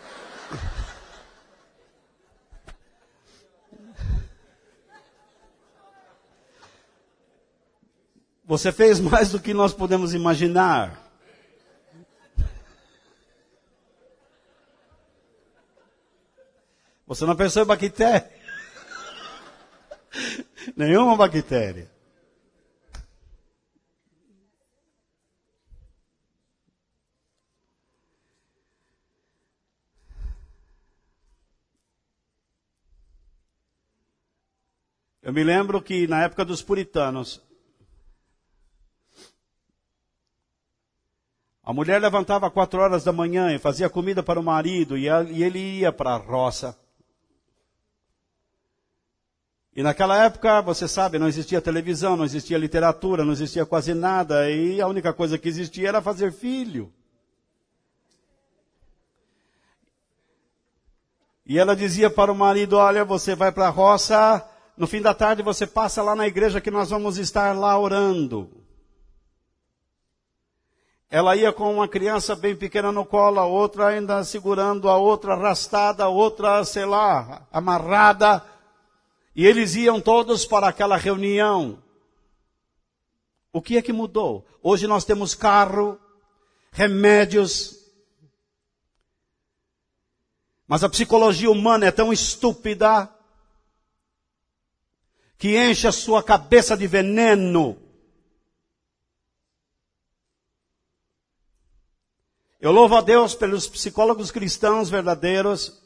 Você fez mais do que nós podemos imaginar. Você não pensou em bactéria? Nenhuma bactéria. Eu me lembro que na época dos puritanos, a mulher levantava 4 horas da manhã e fazia comida para o marido e ele ia para a roça. E naquela época, você sabe, não existia televisão, não existia literatura, não existia quase nada. E a única coisa que existia era fazer filho. E ela dizia para o marido, olha, você vai para a roça, no fim da tarde você passa lá na igreja que nós vamos estar lá orando. Ela ia com uma criança bem pequena no colo, a outra ainda segurando, a outra arrastada, a outra, sei lá, amarrada. E eles iam todos para aquela reunião. O que é que mudou? Hoje nós temos carro, remédios. Mas a psicologia humana é tão estúpida que enche a sua cabeça de veneno. Eu louvo a Deus pelos psicólogos cristãos verdadeiros.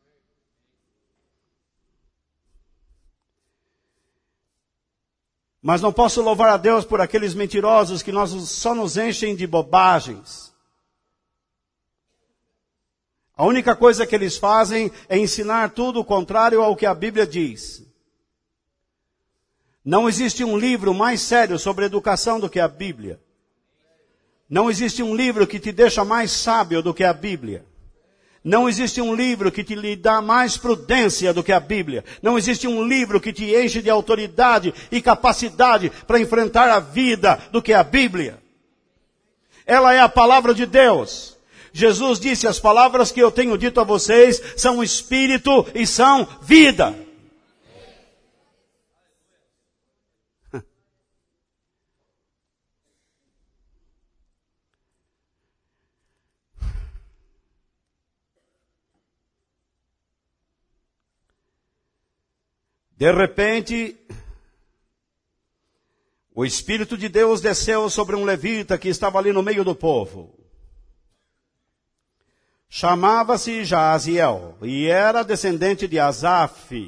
Mas não posso louvar a Deus por aqueles mentirosos que só nos enchem de bobagens. A única coisa que eles fazem é ensinar tudo o contrário ao que a Bíblia diz. Não existe um livro mais sério sobre educação do que a Bíblia. Não existe um livro que te deixa mais sábio do que a Bíblia. Não existe um livro que te lhe dá mais prudência do que a Bíblia. Não existe um livro que te enche de autoridade e capacidade para enfrentar a vida do que a Bíblia. Ela é a palavra de Deus. Jesus disse, as palavras que eu tenho dito a vocês são espírito e são vida. De repente, o Espírito de Deus desceu sobre um levita que estava ali no meio do povo. Chamava-se Jaziel e era descendente de Asaf.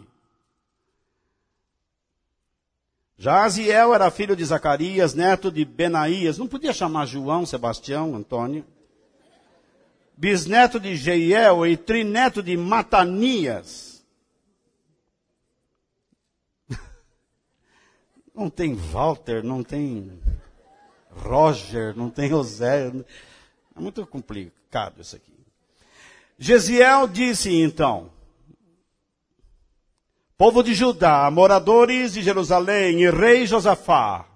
Jaziel era filho de Zacarias, neto de Benaías. Não podia chamar João, Sebastião, Antônio. Bisneto de Jeiel e trineto de Matanias. Não tem Walter, não tem Roger, não tem José. É muito complicado isso aqui. Jeziel disse então, povo de Judá, moradores de Jerusalém e rei Josafá,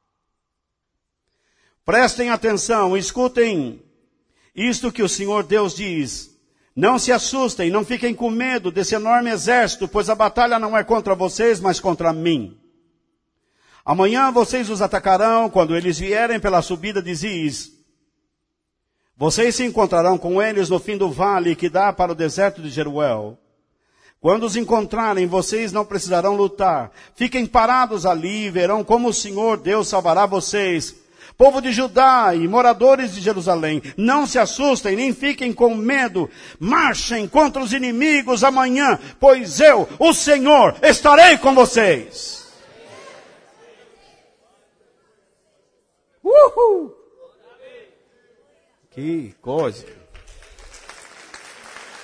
prestem atenção, escutem isto que o Senhor Deus diz. Não se assustem, não fiquem com medo desse enorme exército, pois a batalha não é contra vocês, mas contra mim. Amanhã vocês os atacarão quando eles vierem pela subida de Ziz. Vocês se encontrarão com eles no fim do vale que dá para o deserto de Jeruel. Quando os encontrarem, vocês não precisarão lutar. Fiquem parados ali e verão como o Senhor Deus salvará vocês. Povo de Judá e moradores de Jerusalém, não se assustem, nem fiquem com medo. Marchem contra os inimigos amanhã, pois eu, o Senhor, estarei com vocês. Uhul! Que coisa!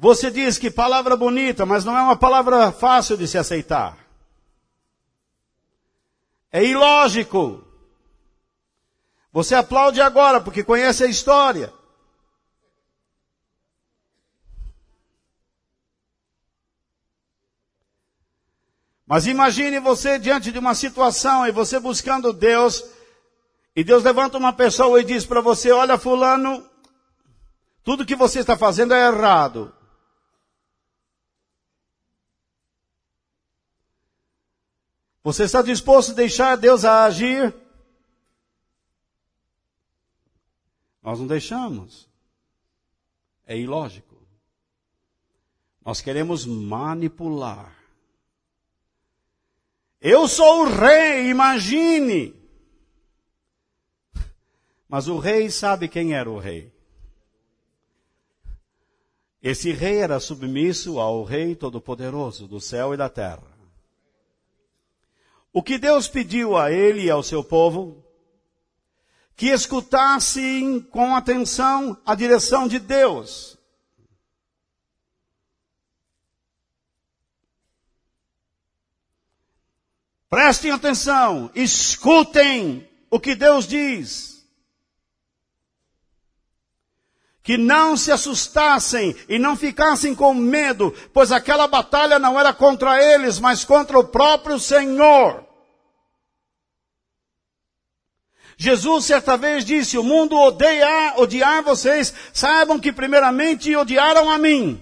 Você diz que palavra bonita, mas não é uma palavra fácil de se aceitar. É ilógico. Você aplaude agora porque conhece a história. Mas imagine você diante de uma situação e você buscando Deus, e Deus levanta uma pessoa e diz para você: olha, fulano, tudo que você está fazendo é errado. Você está disposto a deixar Deus agir? Nós não deixamos. É ilógico. Nós queremos manipular. Eu sou o rei, imagine. Mas o rei sabe quem era o rei. Esse rei era submisso ao Rei Todo-Poderoso do céu e da terra. O que Deus pediu a ele e ao seu povo? Que escutassem com atenção a direção de Deus. Prestem atenção, escutem o que Deus diz. Que não se assustassem e não ficassem com medo, pois aquela batalha não era contra eles, mas contra o próprio Senhor. Jesus certa vez disse: o mundo odiar vocês, saibam que primeiramente odiaram a mim.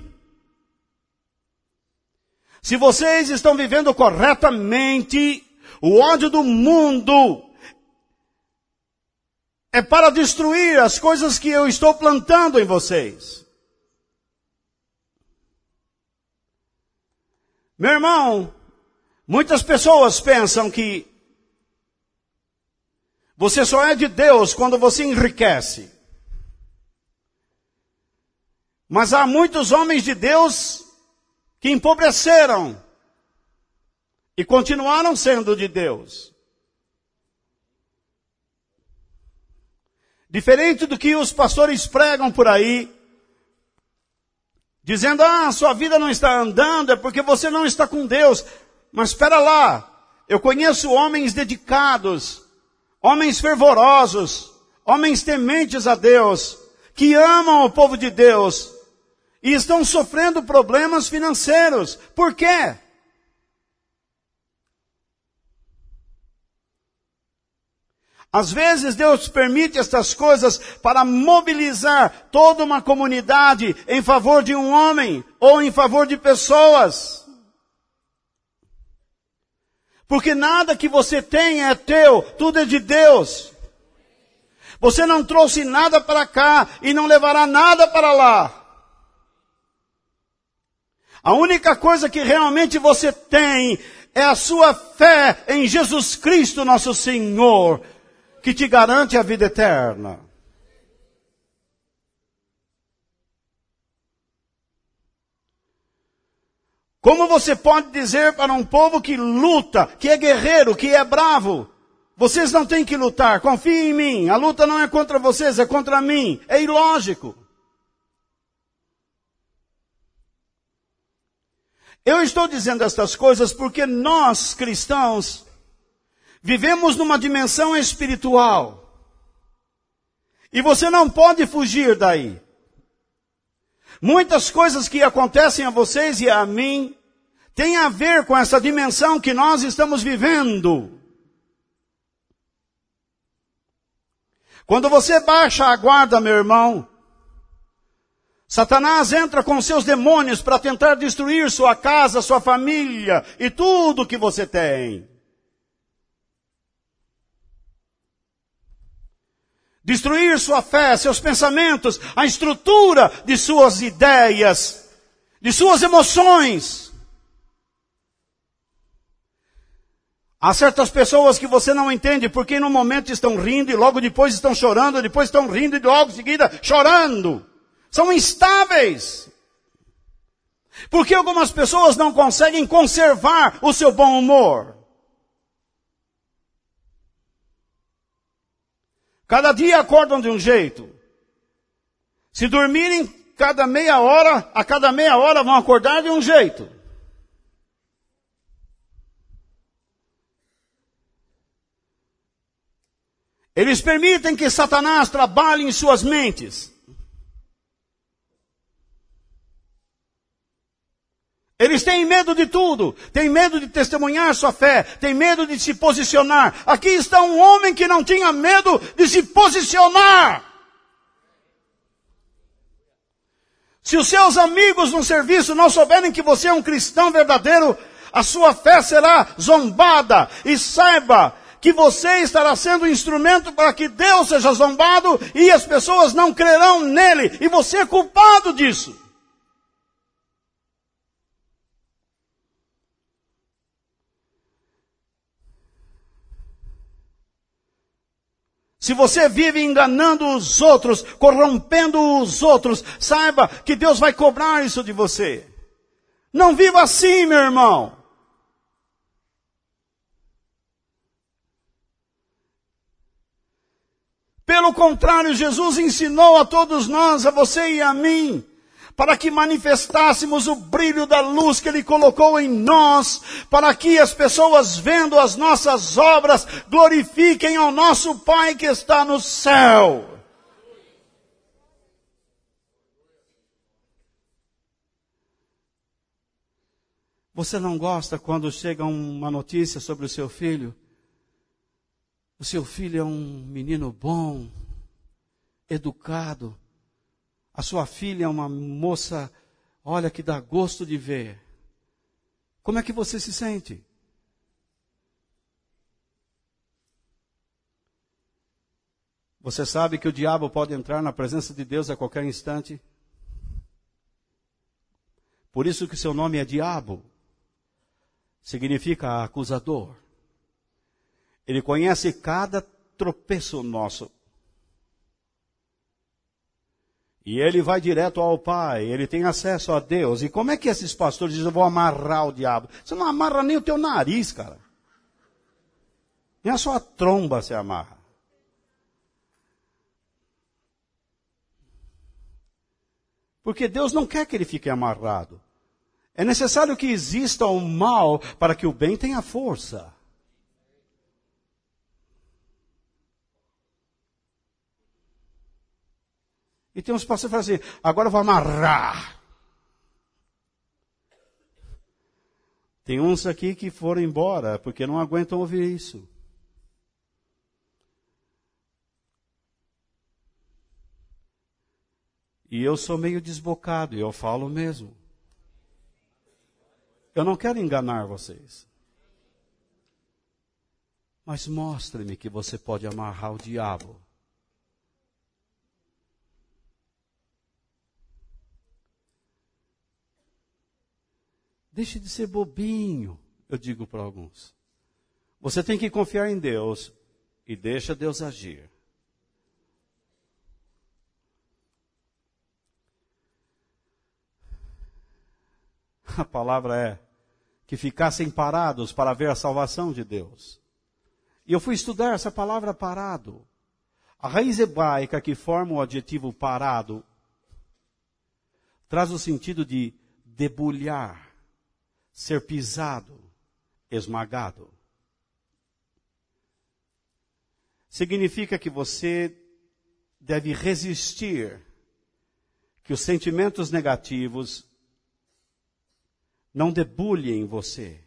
Se vocês estão vivendo corretamente, o ódio do mundo é para destruir as coisas que eu estou plantando em vocês. Meu irmão, muitas pessoas pensam que você só é de Deus quando você enriquece. Mas há muitos homens de Deus que empobreceram e continuaram sendo de Deus. Diferente do que os pastores pregam por aí, dizendo: sua vida não está andando, é porque você não está com Deus. Mas espera lá, eu conheço homens dedicados, homens fervorosos, homens tementes a Deus, que amam o povo de Deus, e estão sofrendo problemas financeiros. Por quê? Às vezes Deus permite estas coisas para mobilizar toda uma comunidade em favor de um homem ou em favor de pessoas. Porque nada que você tem é teu, tudo é de Deus. Você não trouxe nada para cá e não levará nada para lá. A única coisa que realmente você tem é a sua fé em Jesus Cristo, nosso Senhor, que te garante a vida eterna. Como você pode dizer para um povo que luta, que é guerreiro, que é bravo: vocês não têm que lutar, confiem em mim, a luta não é contra vocês, é contra mim? É ilógico. Eu estou dizendo estas coisas porque nós, cristãos, vivemos numa dimensão espiritual. E você não pode fugir daí. Muitas coisas que acontecem a vocês e a mim têm a ver com essa dimensão que nós estamos vivendo. Quando você baixa a guarda, meu irmão, Satanás entra com seus demônios para tentar destruir sua casa, sua família e tudo que você tem. Destruir sua fé, seus pensamentos, a estrutura de suas ideias, de suas emoções. Há certas pessoas que você não entende porque no momento estão rindo e logo depois estão chorando, depois estão rindo e logo em seguida chorando. São instáveis. Porque algumas pessoas não conseguem conservar o seu bom humor. Cada dia acordam de um jeito. Se dormirem a cada meia hora vão acordar de um jeito. Eles permitem que Satanás trabalhe em suas mentes. Eles têm medo de tudo, têm medo de testemunhar sua fé, têm medo de se posicionar. Aqui está um homem que não tinha medo de se posicionar. Se os seus amigos no serviço não souberem que você é um cristão verdadeiro, a sua fé será zombada. E saiba que você estará sendo instrumento para que Deus seja zombado e as pessoas não crerão nele. E você é culpado disso. Se você vive enganando os outros, corrompendo os outros, saiba que Deus vai cobrar isso de você. Não viva assim, meu irmão. Pelo contrário, Jesus ensinou a todos nós, a você e a mim, para que manifestássemos o brilho da luz que Ele colocou em nós, para que as pessoas vendo as nossas obras glorifiquem ao nosso Pai que está no céu. Você não gosta quando chega uma notícia sobre o seu filho? O seu filho é um menino bom, educado. A sua filha é uma moça, olha, que dá gosto de ver. Como é que você se sente? Você sabe que o diabo pode entrar na presença de Deus a qualquer instante? Por isso que seu nome é diabo. Significa acusador. Ele conhece cada tropeço nosso. E ele vai direto ao Pai, ele tem acesso a Deus. E como é que esses pastores dizem, eu vou amarrar o diabo? Você não amarra nem o teu nariz, cara. Nem a sua tromba se amarra. Porque Deus não quer que ele fique amarrado. É necessário que exista o mal para que o bem tenha força. E tem uns pastores que falam assim, agora eu vou amarrar. Tem uns aqui que foram embora, porque não aguentam ouvir isso. E eu sou meio desbocado, e eu falo mesmo. Eu não quero enganar vocês. Mas mostre-me que você pode amarrar o diabo. Deixe de ser bobinho, eu digo para alguns. Você tem que confiar em Deus e deixa Deus agir. A palavra é que ficassem parados para ver a salvação de Deus. E eu fui estudar essa palavra parado. A raiz hebraica que forma o adjetivo parado traz o sentido de debulhar, ser pisado, esmagado. Significa que você deve resistir, que os sentimentos negativos não debulhem você,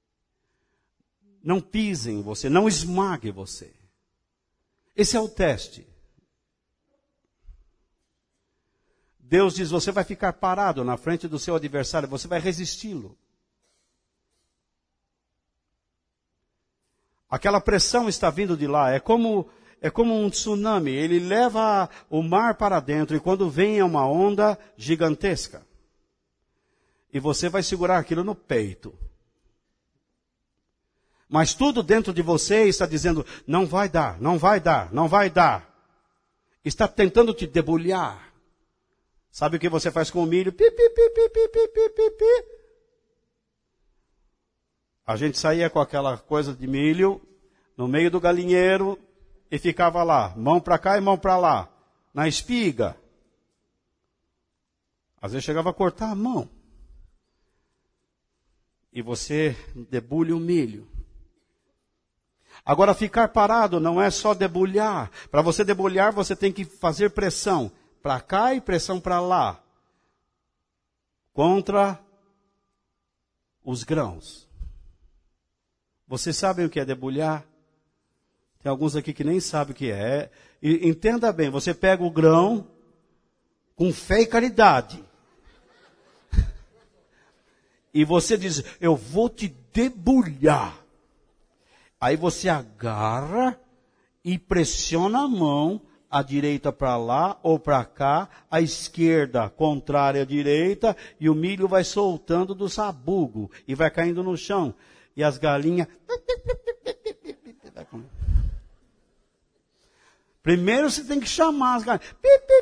não pisem você, não esmaguem você. Esse é o teste. Deus diz, você vai ficar parado na frente do seu adversário, você vai resisti-lo. Aquela pressão está vindo de lá, é como um tsunami, ele leva o mar para dentro e quando vem é uma onda gigantesca. E você vai segurar aquilo no peito. Mas tudo dentro de você está dizendo, não vai dar, não vai dar, não vai dar. Está tentando te debulhar. Sabe o que você faz com o milho? Pi, pi, pi, pi, pi, pi, pi, pi, pi. A gente saía com aquela coisa de milho no meio do galinheiro e ficava lá, mão para cá e mão para lá, na espiga. Às vezes chegava a cortar a mão. E você debulha o milho. Agora, ficar parado não é só debulhar. Para você debulhar, você tem que fazer pressão para cá e pressão para lá. Contra os grãos. Vocês sabem o que é debulhar? Tem alguns aqui que nem sabem o que é. E entenda bem, você pega o grão com fé e caridade. E você diz, eu vou te debulhar. Aí você agarra e pressiona a mão, a direita para lá ou para cá, a esquerda contrária à direita, e o milho vai soltando do sabugo e vai caindo no chão. E as galinhas... Primeiro você tem que chamar as galinhas.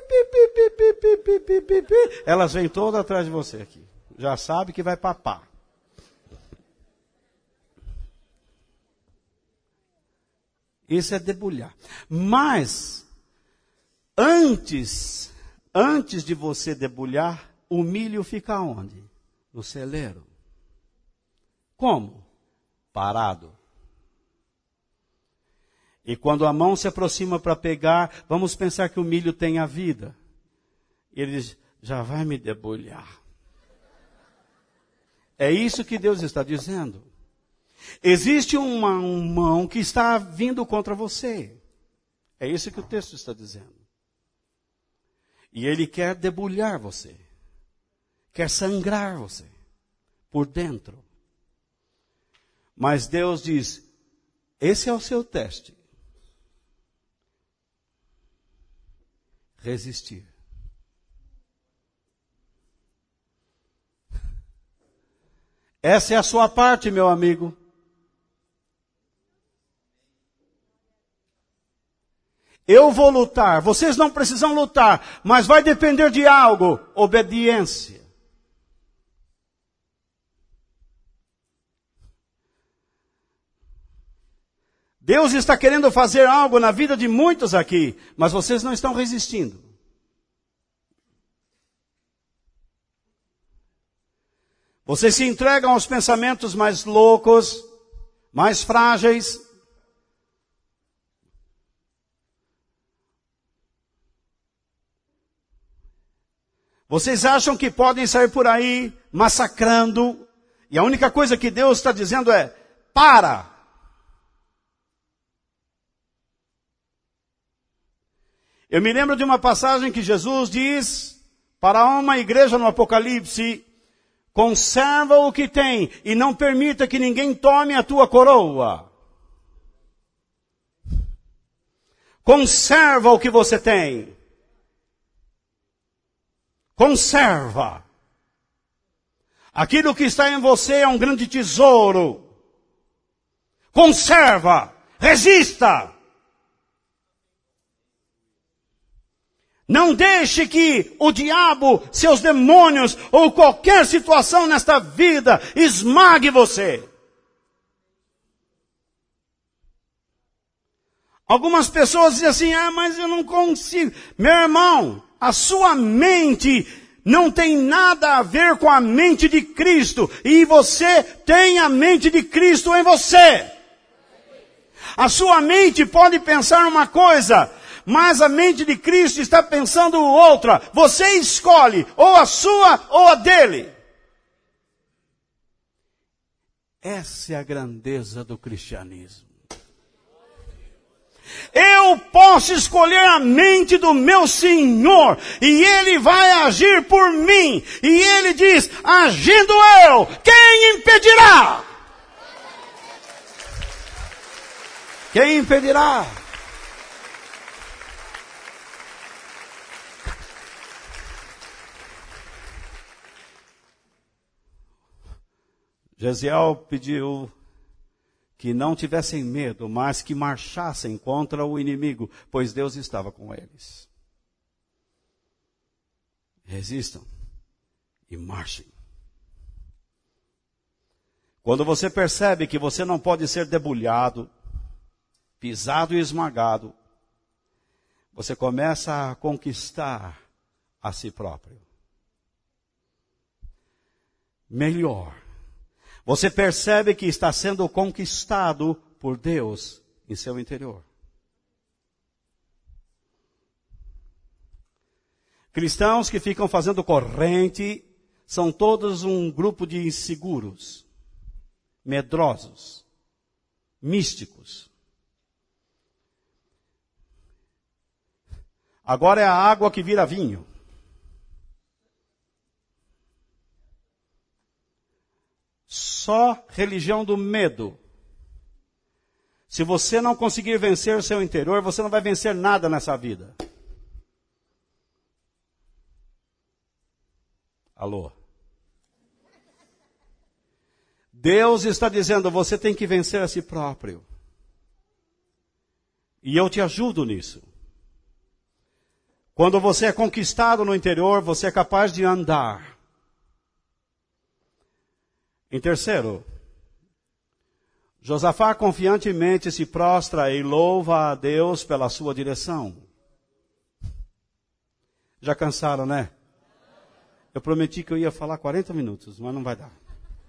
Elas vêm todas atrás de você aqui. Já sabe que vai papar. Isso é debulhar. Mas, antes de você debulhar, o milho fica onde? No celeiro. Como? Parado. E quando a mão se aproxima para pegar, vamos pensar que o milho tem a vida. Ele diz, já vai me debulhar. É isso que Deus está dizendo. Existe uma mão que está vindo contra você. É isso que o texto está dizendo. E ele quer debulhar você. Quer sangrar você. Por dentro. Mas Deus diz, esse é o seu teste. Resistir. Essa é a sua parte, meu amigo. Eu vou lutar. Vocês não precisam lutar, mas vai depender de algo. Obediência. Deus está querendo fazer algo na vida de muitos aqui, mas vocês não estão resistindo. Vocês se entregam aos pensamentos mais loucos, mais frágeis. Vocês acham que podem sair por aí massacrando, e a única coisa que Deus está dizendo é, para! Eu me lembro de uma passagem que Jesus diz para uma igreja no Apocalipse, conserva o que tem e não permita que ninguém tome a tua coroa. Conserva o que você tem. Conserva. Aquilo que está em você é um grande tesouro. Conserva. Resista. Não deixe que o diabo, seus demônios ou qualquer situação nesta vida esmague você. Algumas pessoas dizem assim, mas eu não consigo. Meu irmão, a sua mente não tem nada a ver com a mente de Cristo. E você tem a mente de Cristo em você. A sua mente pode pensar uma coisa, mas a mente de Cristo está pensando outra. Você escolhe ou a sua ou a dele. Essa é a grandeza do cristianismo. Eu posso escolher a mente do meu Senhor e Ele vai agir por mim. E Ele diz, agindo eu, quem impedirá? Quem impedirá? Gesiel pediu que não tivessem medo, mas que marchassem contra o inimigo, pois Deus estava com eles. Resistam e marchem. Quando você percebe que você não pode ser debulhado, pisado e esmagado, você começa a conquistar a si próprio. melhor. Você percebe que está sendo conquistado por Deus em seu interior. Cristãos que ficam fazendo corrente são todos um grupo de inseguros, medrosos, místicos. Agora é a água que vira vinho. Só religião do medo. Se você não conseguir vencer o seu interior, você não vai vencer nada nessa vida. Alô? Deus está dizendo, você tem que vencer a si próprio. E eu te ajudo nisso. Quando você é conquistado no interior, você é capaz de andar. Em terceiro, Josafá confiantemente se prostra e louva a Deus pela sua direção. Já cansaram, né? Eu prometi que eu ia falar 40 minutos, mas não vai dar.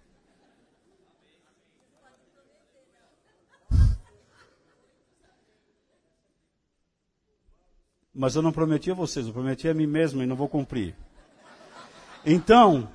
Mas eu não prometi a vocês, eu prometi a mim mesmo e não vou cumprir. Então,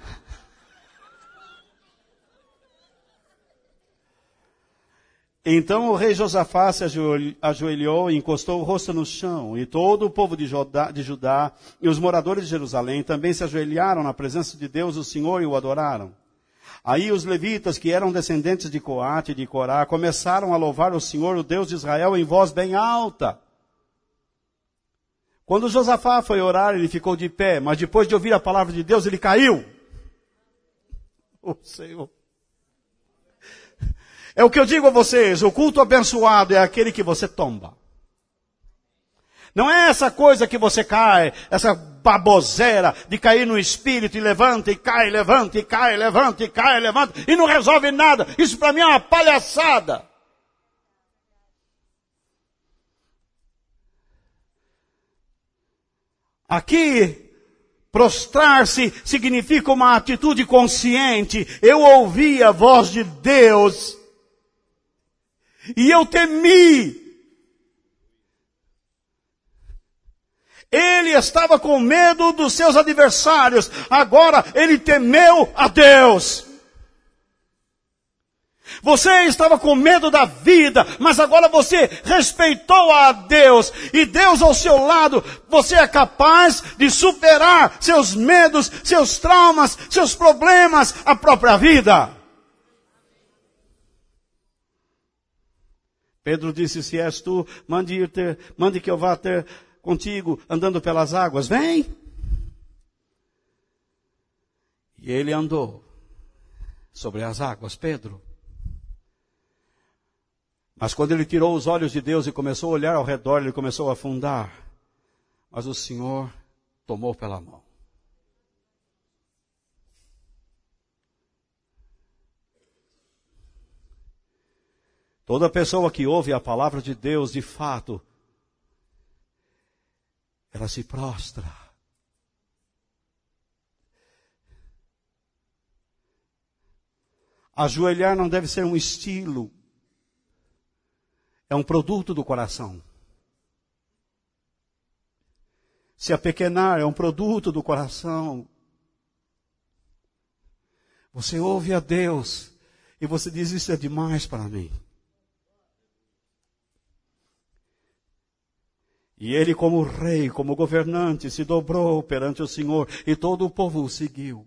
o rei Josafá se ajoelhou e encostou o rosto no chão, e todo o povo de Judá e os moradores de Jerusalém também se ajoelharam na presença de Deus, o Senhor, e o adoraram. Aí os levitas, que eram descendentes de Coate e de Corá, começaram a louvar o Senhor, o Deus de Israel, em voz bem alta. Quando Josafá foi orar, ele ficou de pé, mas depois de ouvir a palavra de Deus, ele caiu. O Senhor. É o que eu digo a vocês, o culto abençoado é aquele que você tomba. Não é essa coisa que você cai, essa baboseira de cair no espírito e levanta e cai, levanta e cai, levanta e cai, levanta e não resolve nada. Isso para mim é uma palhaçada. Aqui, prostrar-se significa uma atitude consciente. Eu ouvi a voz de Deus e eu temi. Ele estava com medo dos seus adversários. Agora ele temeu a Deus. Você estava com medo da vida, mas agora você respeitou a Deus. E Deus ao seu lado, você é capaz de superar seus medos, seus traumas, seus problemas, a própria vida. Pedro disse, se és tu, mande que eu vá ter contigo andando pelas águas. Vem! E ele andou sobre as águas, Pedro. Mas quando ele tirou os olhos de Deus e começou a olhar ao redor, ele começou a afundar. Mas o Senhor tomou pela mão. Toda pessoa que ouve a palavra de Deus, de fato, ela se prostra. Ajoelhar não deve ser um estilo. É um produto do coração. Se apequenar é um produto do coração. Você ouve a Deus e você diz, isso é demais para mim. E ele, como rei, como governante, se dobrou perante o Senhor e todo o povo o seguiu.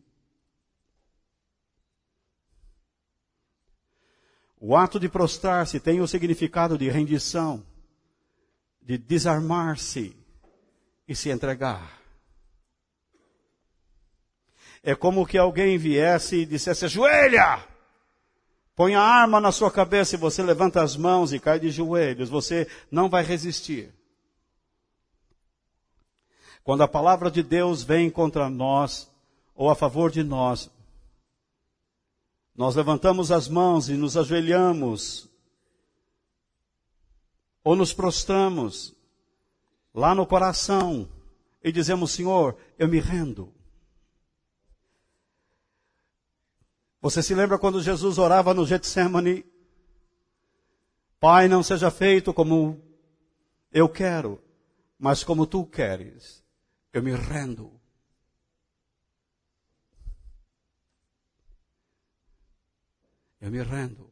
O ato de prostrar-se tem o significado de rendição, de desarmar-se e se entregar. É como que alguém viesse e dissesse, ajoelha! Põe a arma na sua cabeça e você levanta as mãos e cai de joelhos. Você não vai resistir. Quando a palavra de Deus vem contra nós, ou a favor de nós, nós levantamos as mãos e nos ajoelhamos, ou nos prostramos, lá no coração, e dizemos, Senhor, eu me rendo. Você se lembra quando Jesus orava no Getsemane? Pai, não seja feito como eu quero, mas como tu queres. Eu me rendo. Eu me rendo.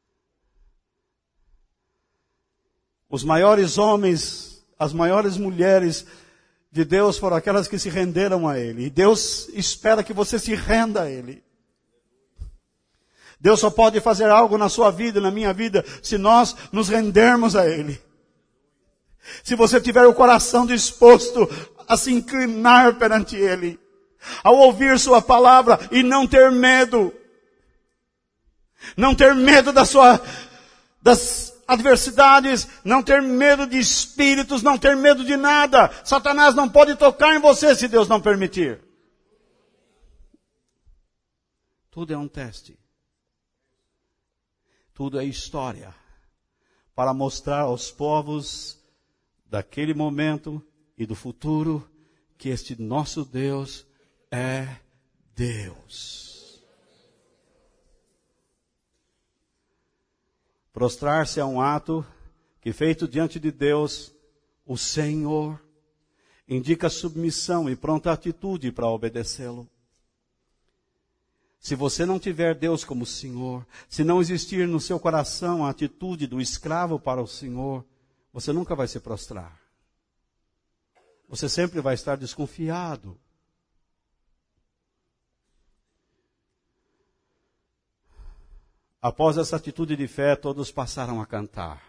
Os maiores homens, as maiores mulheres de Deus foram aquelas que se renderam a Ele. E Deus espera que você se renda a Ele. Deus só pode fazer algo na sua vida, na minha vida, se nós nos rendermos a Ele. Se você tiver o coração disposto a se inclinar perante Ele, ao ouvir sua palavra e não ter medo. Não ter medo das adversidades, não ter medo de espíritos, não ter medo de nada. Satanás não pode tocar em você se Deus não permitir. Tudo é um teste. Tudo é história. Para mostrar aos povos daquele momento e do futuro que este nosso Deus é Deus. Prostrar-se é um ato que, feito diante de Deus, o Senhor, indica submissão e pronta atitude para obedecê-lo. Se você não tiver Deus como Senhor, se não existir no seu coração a atitude do escravo para o Senhor, você nunca vai se prostrar. Você sempre vai estar desconfiado. Após essa atitude de fé, todos passaram a cantar.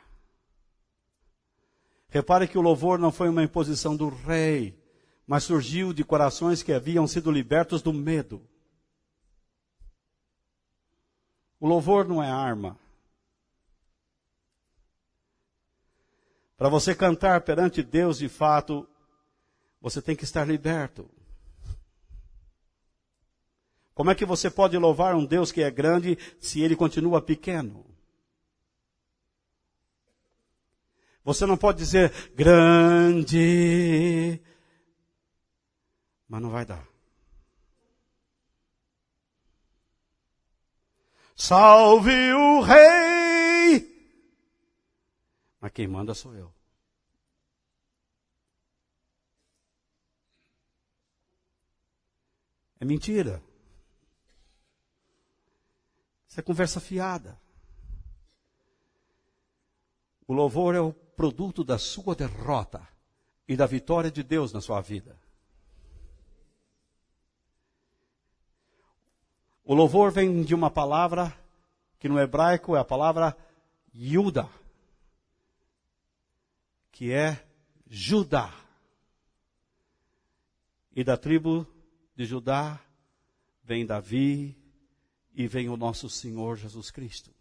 Repare que o louvor não foi uma imposição do rei, mas surgiu de corações que haviam sido libertos do medo. O louvor não é arma. Para você cantar perante Deus de fato, você tem que estar liberto. Como é que você pode louvar um Deus que é grande se ele continua pequeno? Você não pode dizer grande, mas não vai dar. Salve o rei! Mas quem manda sou eu. É mentira. Isso é conversa fiada. O louvor é o produto da sua derrota e da vitória de Deus na sua vida. O louvor vem de uma palavra que no hebraico é a palavra Yuda, que é Judá. E da tribo de Judá vem Davi e vem o nosso Senhor Jesus Cristo.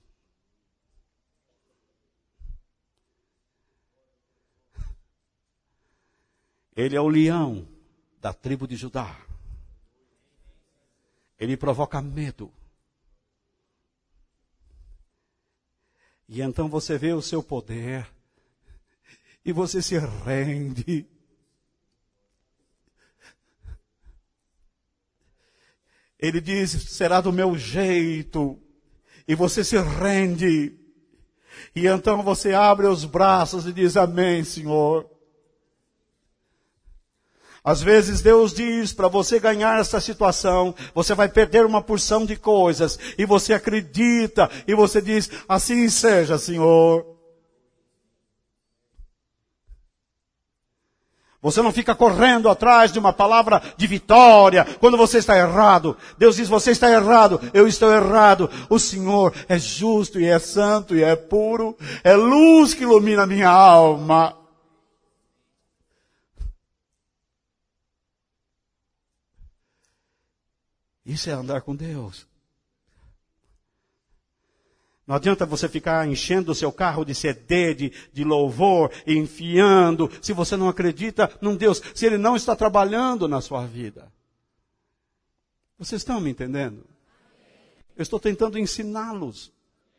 Ele é o leão da tribo de Judá. Ele provoca medo. E então você vê o seu poder. E você se rende. Ele diz, será do meu jeito. E você se rende. E então você abre os braços e diz, amém, Senhor. Às vezes Deus diz, para você ganhar essa situação, você vai perder uma porção de coisas. E você acredita, e você diz, assim seja, Senhor. Você não fica correndo atrás de uma palavra de vitória, quando você está errado. Deus diz, você está errado, eu estou errado. O Senhor é justo, e é santo, e é puro. É luz que ilumina a minha alma. Isso é andar com Deus. Não adianta você ficar enchendo o seu carro de CD, de louvor, enfiando, se você não acredita num Deus, se Ele não está trabalhando na sua vida. Vocês estão me entendendo? Eu estou tentando ensiná-los.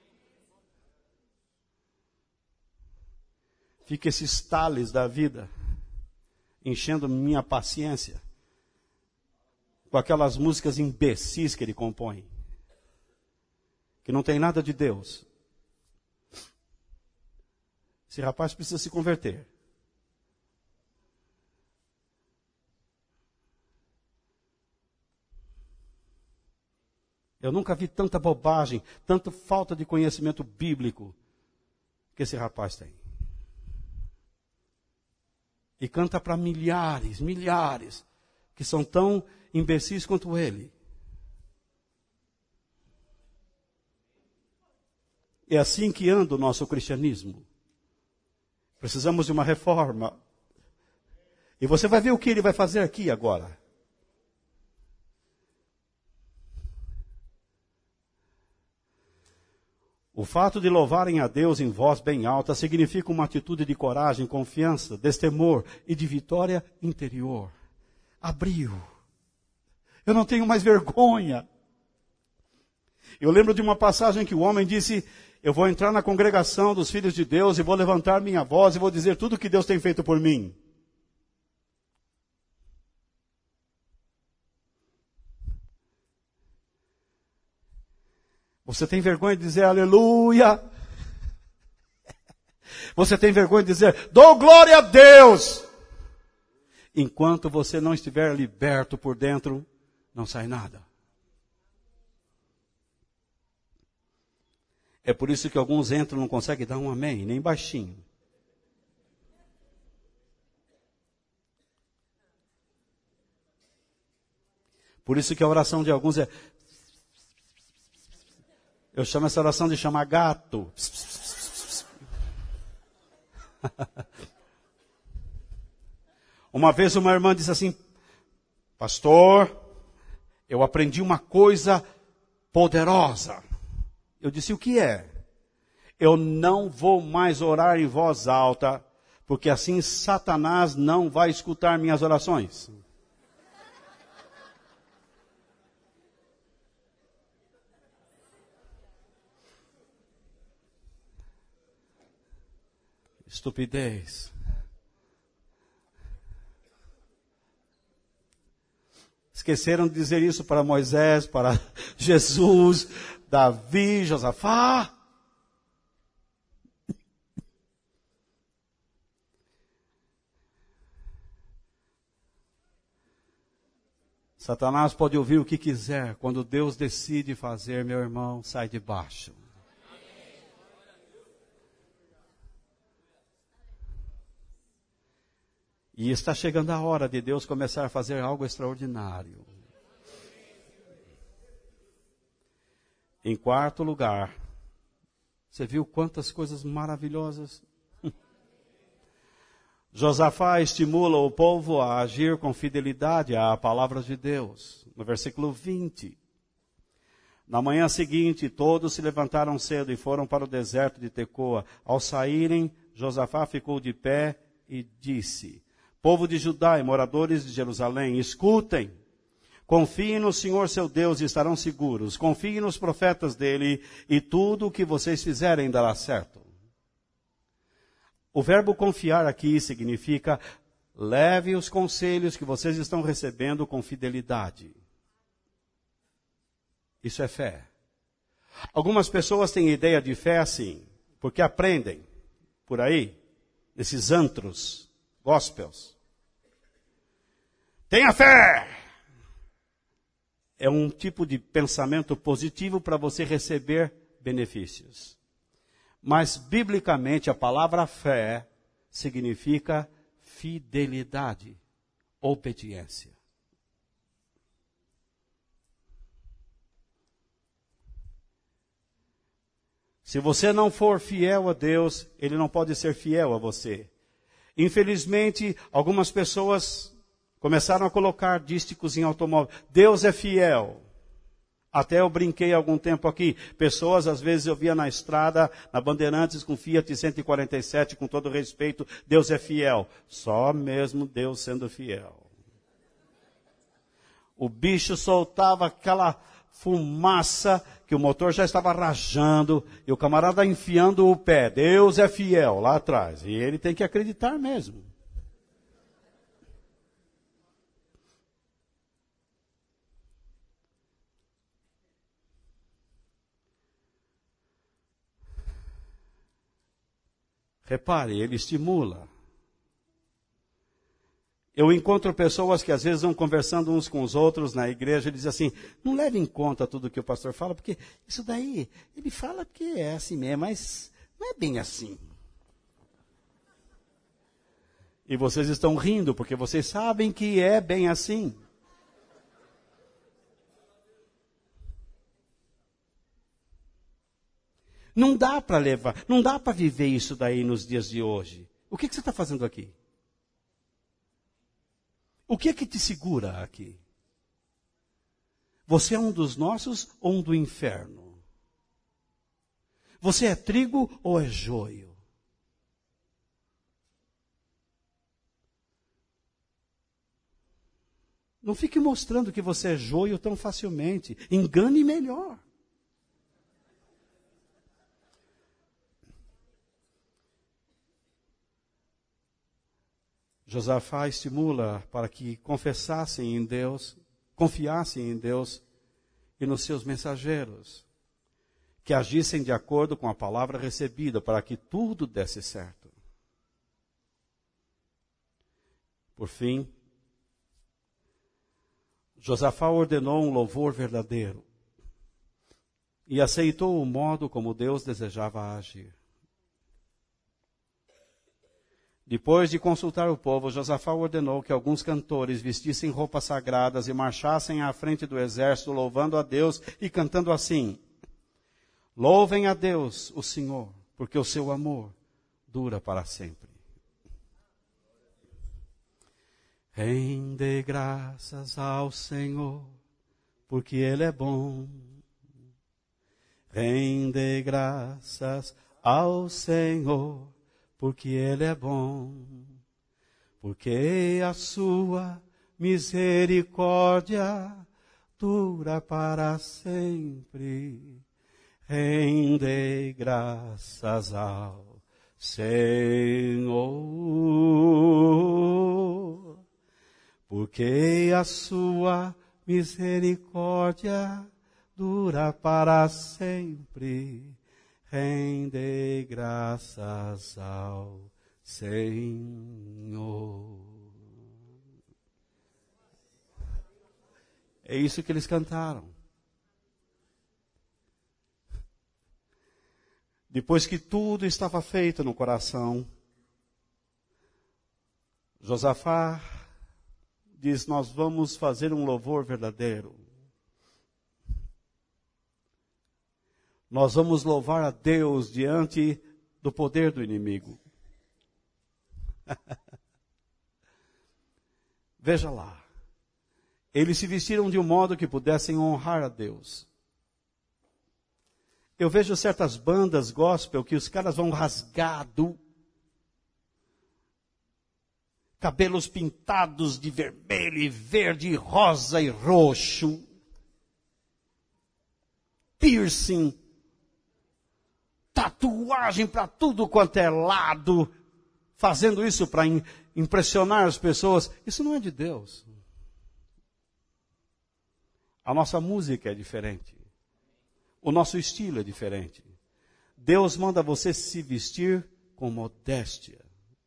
Fica esses tales da vida, enchendo minha paciência, com aquelas músicas imbecis que ele compõe. que não tem nada de Deus. Esse rapaz precisa se converter. Eu nunca vi tanta bobagem, tanta falta de conhecimento bíblico que esse rapaz tem. E canta para milhares, milhares, que são tão imbecis quanto ele. É assim que anda o nosso cristianismo. Precisamos de uma reforma. E você vai ver o que ele vai fazer aqui agora. O fato de louvarem a Deus em voz bem alta significa uma atitude de coragem, confiança, destemor e de vitória interior. Abriu. Eu não tenho mais vergonha. Eu lembro de uma passagem que o homem disse: eu vou entrar na congregação dos filhos de Deus e vou levantar minha voz e vou dizer tudo o que Deus tem feito por mim. Você tem vergonha de dizer aleluia? Você tem vergonha de dizer dou glória a Deus? Enquanto você não estiver liberto por dentro, não sai nada. É por isso que alguns entram e não conseguem dar um amém, nem baixinho. Por isso que a oração de alguns é... Eu chamo essa oração de chamar gato. Uma vez uma irmã disse assim: pastor, eu aprendi uma coisa poderosa. Eu disse: o que é? Eu não vou mais orar em voz alta, porque assim Satanás não vai escutar minhas orações. Estupidez. Esqueceram de dizer isso para Moisés, para Jesus, Davi, Josafá. Satanás pode ouvir o que quiser. Quando Deus decide fazer, meu irmão, sai de baixo. E está chegando a hora de Deus começar a fazer algo extraordinário. Em quarto lugar, você viu quantas coisas maravilhosas? Josafá estimula o povo a agir com fidelidade à palavra de Deus. No versículo 20. Na manhã seguinte, todos se levantaram cedo e foram para o deserto de Tecoa. Ao saírem, Josafá ficou de pé e disse: povo de Judá e moradores de Jerusalém, escutem. Confiem no Senhor seu Deus e estarão seguros. Confiem nos profetas dele e tudo o que vocês fizerem dará certo. O verbo confiar aqui significa leve os conselhos que vocês estão recebendo com fidelidade. Isso é fé. Algumas pessoas têm ideia de fé assim, porque aprendem por aí, nesses antros, gospels. Tenha fé! É um tipo de pensamento positivo para você receber benefícios. Mas, biblicamente, a palavra fé significa fidelidade, obediência. Se você não for fiel a Deus, Ele não pode ser fiel a você. Infelizmente, algumas pessoas começaram a colocar dísticos em automóvel. Deus é fiel. Até eu brinquei há algum tempo aqui. Pessoas, às vezes, eu via na estrada, na Bandeirantes, com Fiat 147, com todo respeito, Deus é fiel. Só mesmo Deus sendo fiel. O bicho soltava aquela fumaça que o motor já estava rajando e o camarada enfiando o pé. Deus é fiel lá atrás. E ele tem que acreditar mesmo. Repare, ele estimula. Eu encontro pessoas que às vezes vão conversando uns com os outros na igreja e dizem assim, não leve em conta tudo que o pastor fala, porque isso daí, ele fala que é assim mesmo, mas não é bem assim. E vocês estão rindo, porque vocês sabem que é bem assim. Não dá para levar, não dá para viver isso daí nos dias de hoje. O que você está fazendo aqui? O que é que te segura aqui? Você é um dos nossos ou um do inferno? Você é trigo ou é joio? Não fique mostrando que você é joio tão facilmente. Engane melhor. Josafá estimula para que confessassem em Deus, confiassem em Deus e nos seus mensageiros, que agissem de acordo com a palavra recebida para que tudo desse certo. Por fim, Josafá ordenou um louvor verdadeiro e aceitou o modo como Deus desejava agir. Depois de consultar o povo, Josafá ordenou que alguns cantores vestissem roupas sagradas e marchassem à frente do exército, louvando a Deus e cantando assim: Louvem a Deus, o Senhor, porque o seu amor dura para sempre. Rende graças ao Senhor, porque Ele é bom. Rende graças ao Senhor, porque Ele é bom, porque a sua misericórdia dura para sempre. Rende graças ao Senhor, porque a sua misericórdia dura para sempre. Rende graças ao Senhor. É isso que eles cantaram. Depois que tudo estava feito no coração, Josafá diz, nós vamos fazer um louvor verdadeiro. Nós vamos louvar a Deus diante do poder do inimigo. Veja lá. Eles se vestiram de um modo que pudessem honrar a Deus. Eu vejo certas bandas gospel que os caras vão rasgado, cabelos pintados de vermelho e verde, rosa e roxo, piercing, tatuagem para tudo quanto é lado, fazendo isso para impressionar as pessoas. Isso não é de Deus. A nossa música é diferente. O nosso estilo é diferente. Deus manda você se vestir com modéstia.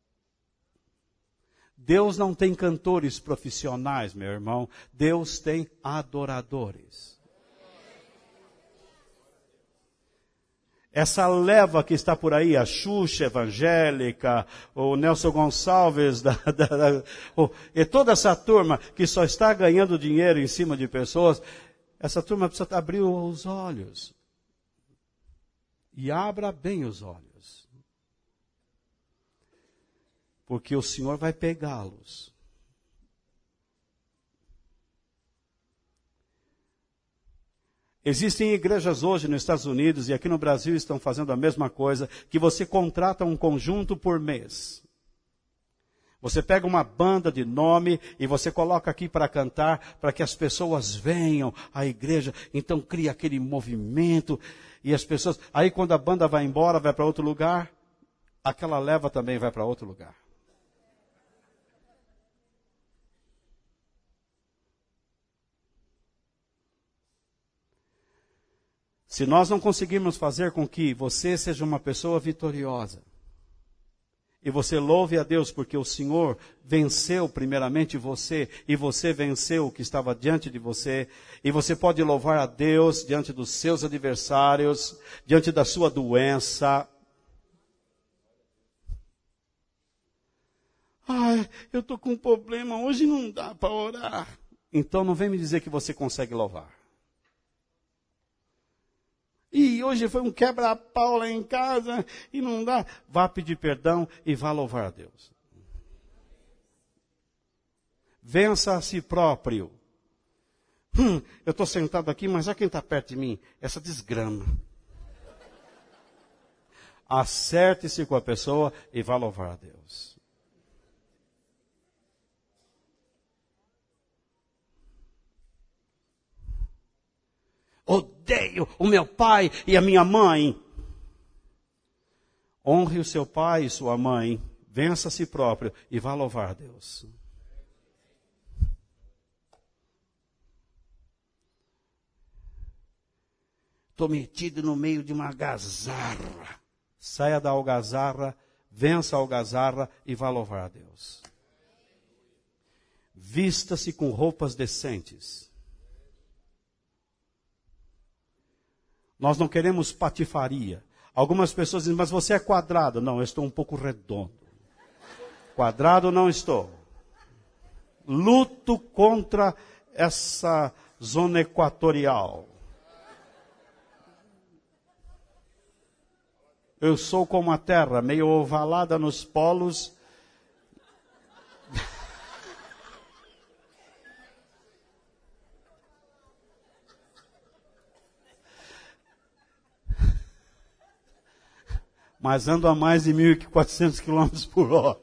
Deus não tem cantores profissionais, meu irmão. Deus tem adoradores. Essa leva que está por aí, a Xuxa evangélica, o Nelson Gonçalves, e toda essa turma que só está ganhando dinheiro em cima de pessoas, essa turma precisa abrir os olhos. E abra bem os olhos. Porque o Senhor vai pegá-los. Existem igrejas hoje nos Estados Unidos e aqui no Brasil estão fazendo a mesma coisa, que você contrata um conjunto por mês. Você pega uma banda de nome e você coloca aqui para cantar, para que as pessoas venham à igreja. Então cria aquele movimento e as pessoas... Aí quando a banda vai embora, vai para outro lugar, aquela leva também vai para outro lugar. Se nós não conseguirmos fazer com que você seja uma pessoa vitoriosa, E você louve a Deus porque o Senhor venceu primeiramente você, e você venceu o que estava diante de você. E você pode louvar a Deus diante dos seus adversários, diante da sua doença. Ai, eu estou com um problema, hoje não dá para orar. Então não vem me dizer que você consegue louvar. E hoje foi um quebra-pau lá em casa e não dá. Vá pedir perdão e vá louvar a Deus. Vença a si próprio. Eu estou sentado aqui, mas olha quem está perto de mim. Essa desgrama. Acerte-se com a pessoa e vá louvar a Deus. Odeio o meu pai e a minha mãe. Honre o seu pai e sua mãe. Vença a si próprio e vá louvar a Deus. Estou metido no meio de uma algazarra. Saia da algazarra, vença a algazarra e vá louvar a Deus. Vista-se com roupas decentes. Nós não queremos patifaria. Algumas pessoas dizem, mas você é quadrado. Não, eu estou um pouco redondo. Quadrado não estou. Luto contra essa zona equatorial. Eu sou como a terra, meio ovalada nos polos. Mas ando a mais de 1.400 km por hora.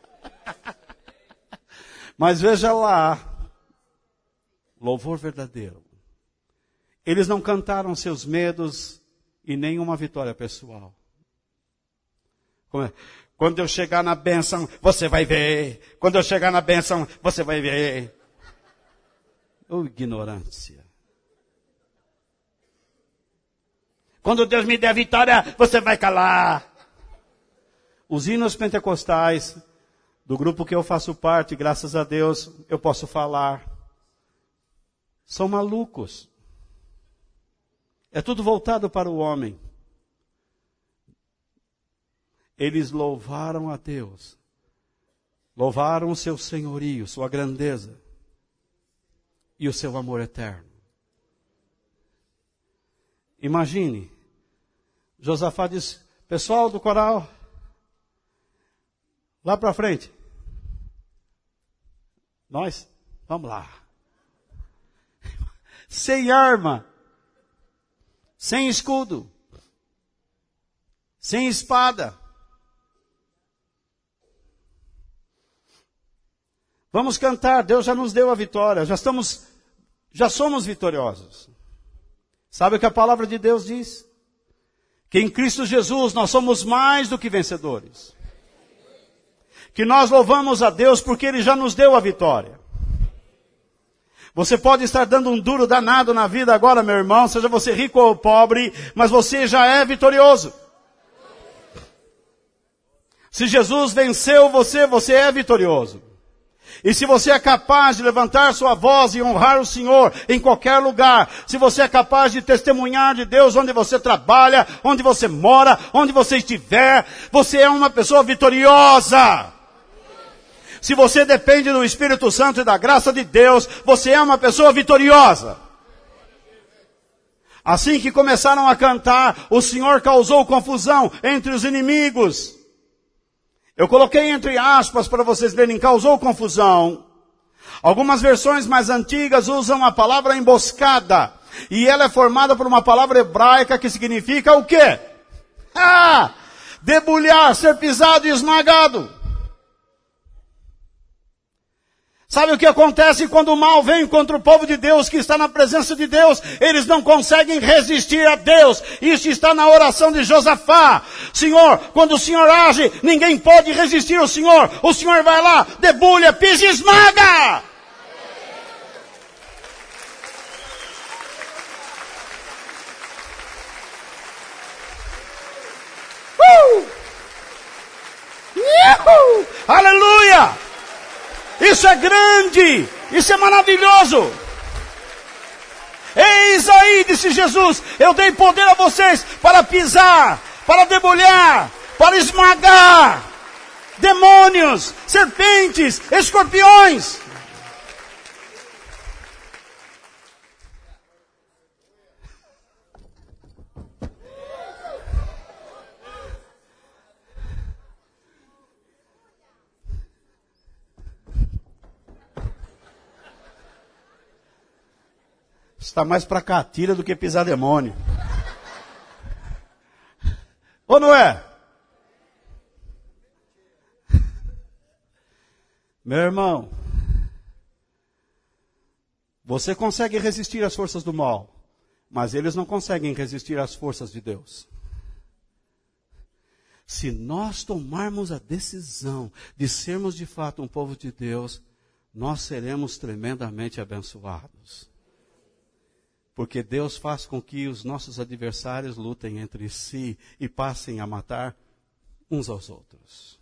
Mas veja lá, louvor verdadeiro. Eles não cantaram seus medos e nenhuma vitória pessoal. Quando eu chegar na bênção, você vai ver. Quando eu chegar na bênção, você vai ver. Oh, ignorância. Quando Deus me der a vitória, você vai calar. Os hinos pentecostais, do grupo que eu faço parte, graças a Deus, eu posso falar. São malucos. É tudo voltado para o homem. Eles louvaram a Deus. Louvaram o seu senhorio, sua grandeza. E o seu amor eterno. Imagine. Josafá diz, pessoal do coral, lá para frente. Nós, vamos lá. Sem arma. Sem escudo. Sem espada. Vamos cantar, Deus já nos deu a vitória, já somos vitoriosos. Sabe o que a palavra de Deus diz? Que em Cristo Jesus nós somos mais do que vencedores. Que nós louvamos a Deus porque Ele já nos deu a vitória. Você pode estar dando um duro danado na vida agora, meu irmão, seja você rico ou pobre, mas você já é vitorioso. Se Jesus venceu você, você é vitorioso. E se você é capaz de levantar sua voz e honrar o Senhor em qualquer lugar, se você é capaz de testemunhar de Deus onde você trabalha, onde você mora, onde você estiver, você é uma pessoa vitoriosa. Se você depende do Espírito Santo e da graça de Deus, você é uma pessoa vitoriosa. Assim que começaram a cantar, o Senhor causou confusão entre os inimigos. Eu coloquei entre aspas para vocês verem, causou confusão. Algumas versões mais antigas usam a palavra emboscada. E ela é formada por uma palavra hebraica que significa o quê? Debulhar, ser pisado e esmagado. Sabe o que acontece quando o mal vem contra o povo de Deus que está na presença de Deus? Eles não conseguem resistir a Deus. Isso está na oração de Josafá. Senhor, quando o Senhor age, ninguém pode resistir ao Senhor. O Senhor vai lá, debulha, pisa e esmaga. Aleluia! Isso é grande! Isso é maravilhoso! Eis aí, disse Jesus, eu dei poder a vocês para pisar, para debulhar, para esmagar demônios, serpentes, escorpiões. Está mais para catira do que pisar demônio. Ou não é? Meu irmão, você consegue resistir às forças do mal, mas eles não conseguem resistir às forças de Deus. Se nós tomarmos a decisão de sermos de fato um povo de Deus, nós seremos tremendamente abençoados. Porque Deus faz com que os nossos adversários lutem entre si e passem a matar uns aos outros.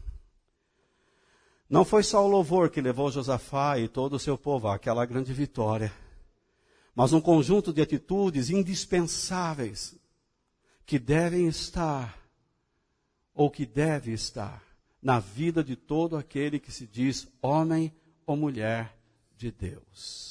Não foi só o louvor que levou Josafá e todo o seu povo àquela grande vitória, mas um conjunto de atitudes indispensáveis que devem estar, ou que deve estar, na vida de todo aquele que se diz homem ou mulher de Deus.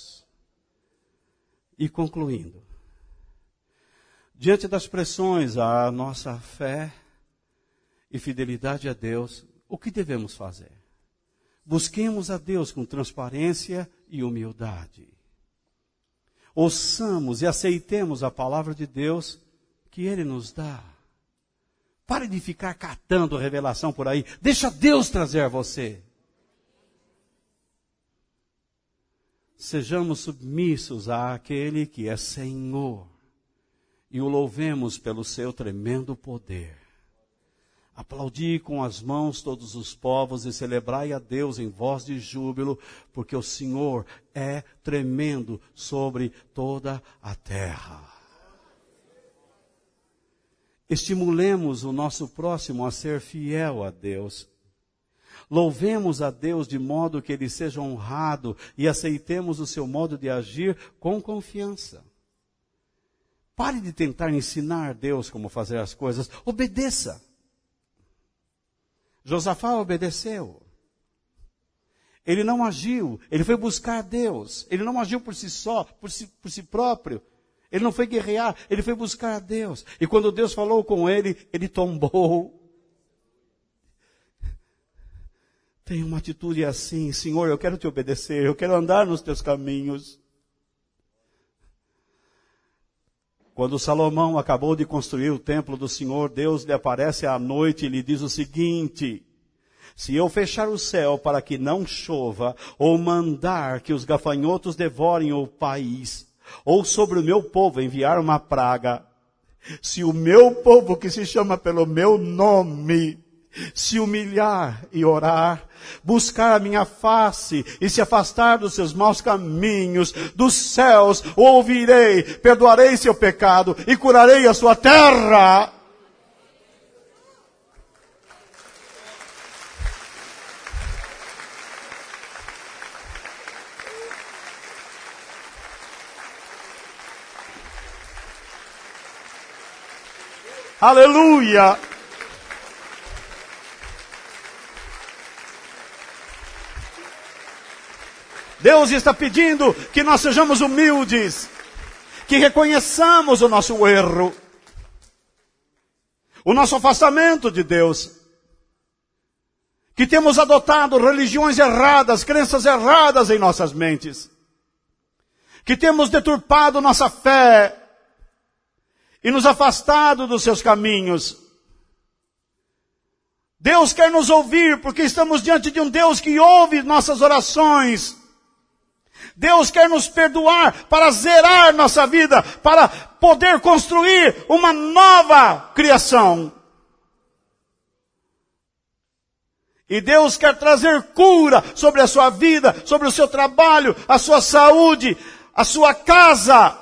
E concluindo, diante das pressões à nossa fé e fidelidade a Deus, o que devemos fazer? Busquemos a Deus com transparência e humildade. Ouçamos e aceitemos a palavra de Deus que Ele nos dá. Pare de ficar catando revelação por aí. Deixa Deus trazer a você. Sejamos submissos àquele que é Senhor e o louvemos pelo seu tremendo poder. Aplaudi com as mãos todos os povos e celebrai a Deus em voz de júbilo, porque o Senhor é tremendo sobre toda a terra. Estimulemos o nosso próximo a ser fiel a Deus. Louvemos a Deus de modo que Ele seja honrado e aceitemos o seu modo de agir com confiança. Pare de tentar ensinar Deus como fazer as coisas. Obedeça. Josafá obedeceu. Ele não agiu, ele foi buscar Deus. Ele não agiu por si só, por si próprio. Ele não foi guerrear, ele foi buscar a Deus. E quando Deus falou com ele, ele tombou. Tem uma atitude assim: Senhor, eu quero te obedecer, eu quero andar nos teus caminhos. Quando Salomão acabou de construir o templo do Senhor, Deus lhe aparece à noite e lhe diz o seguinte: se eu fechar o céu para que não chova, ou mandar que os gafanhotos devorem o país, ou sobre o meu povo enviar uma praga, se o meu povo que se chama pelo meu nome se humilhar e orar, buscar a minha face e se afastar dos seus maus caminhos, dos céus ouvirei, perdoarei seu pecado e curarei a sua terra. Aleluia! Deus está pedindo que nós sejamos humildes, que reconheçamos o nosso erro, o nosso afastamento de Deus, que temos adotado religiões erradas, crenças erradas em nossas mentes, que temos deturpado nossa fé e nos afastado dos seus caminhos. Deus quer nos ouvir porque estamos diante de um Deus que ouve nossas orações. Deus quer nos perdoar para zerar nossa vida, para poder construir uma nova criação. E Deus quer trazer cura sobre a sua vida, sobre o seu trabalho, a sua saúde, a sua casa.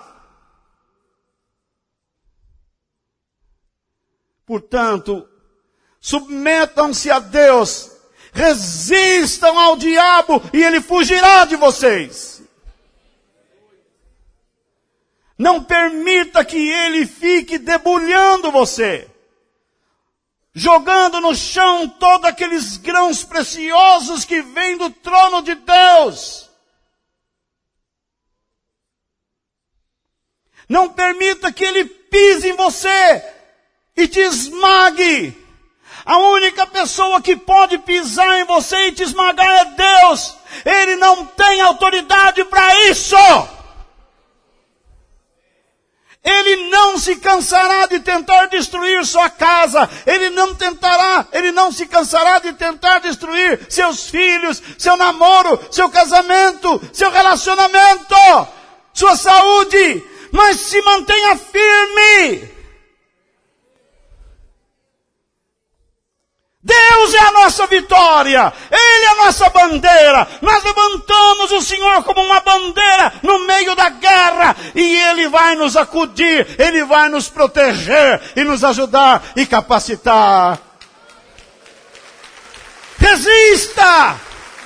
Portanto, submetam-se a Deus, Resistam ao diabo e ele fugirá de vocês. Não permita que ele fique debulhando você, jogando no chão todos aqueles grãos preciosos que vêm do trono de Deus. Não permita que ele pise em você e te esmague. A única pessoa que pode pisar em você e te esmagar é Deus. Ele não tem autoridade para isso. Ele não se cansará de tentar destruir sua casa. Ele não se cansará de tentar destruir seus filhos, seu namoro, seu casamento, seu relacionamento, sua saúde. Mas se mantenha firme. Deus é a nossa vitória. Ele é a nossa bandeira. Nós levantamos o Senhor como uma bandeira no meio da guerra. E Ele vai nos acudir. Ele vai nos proteger e nos ajudar e capacitar. Resista!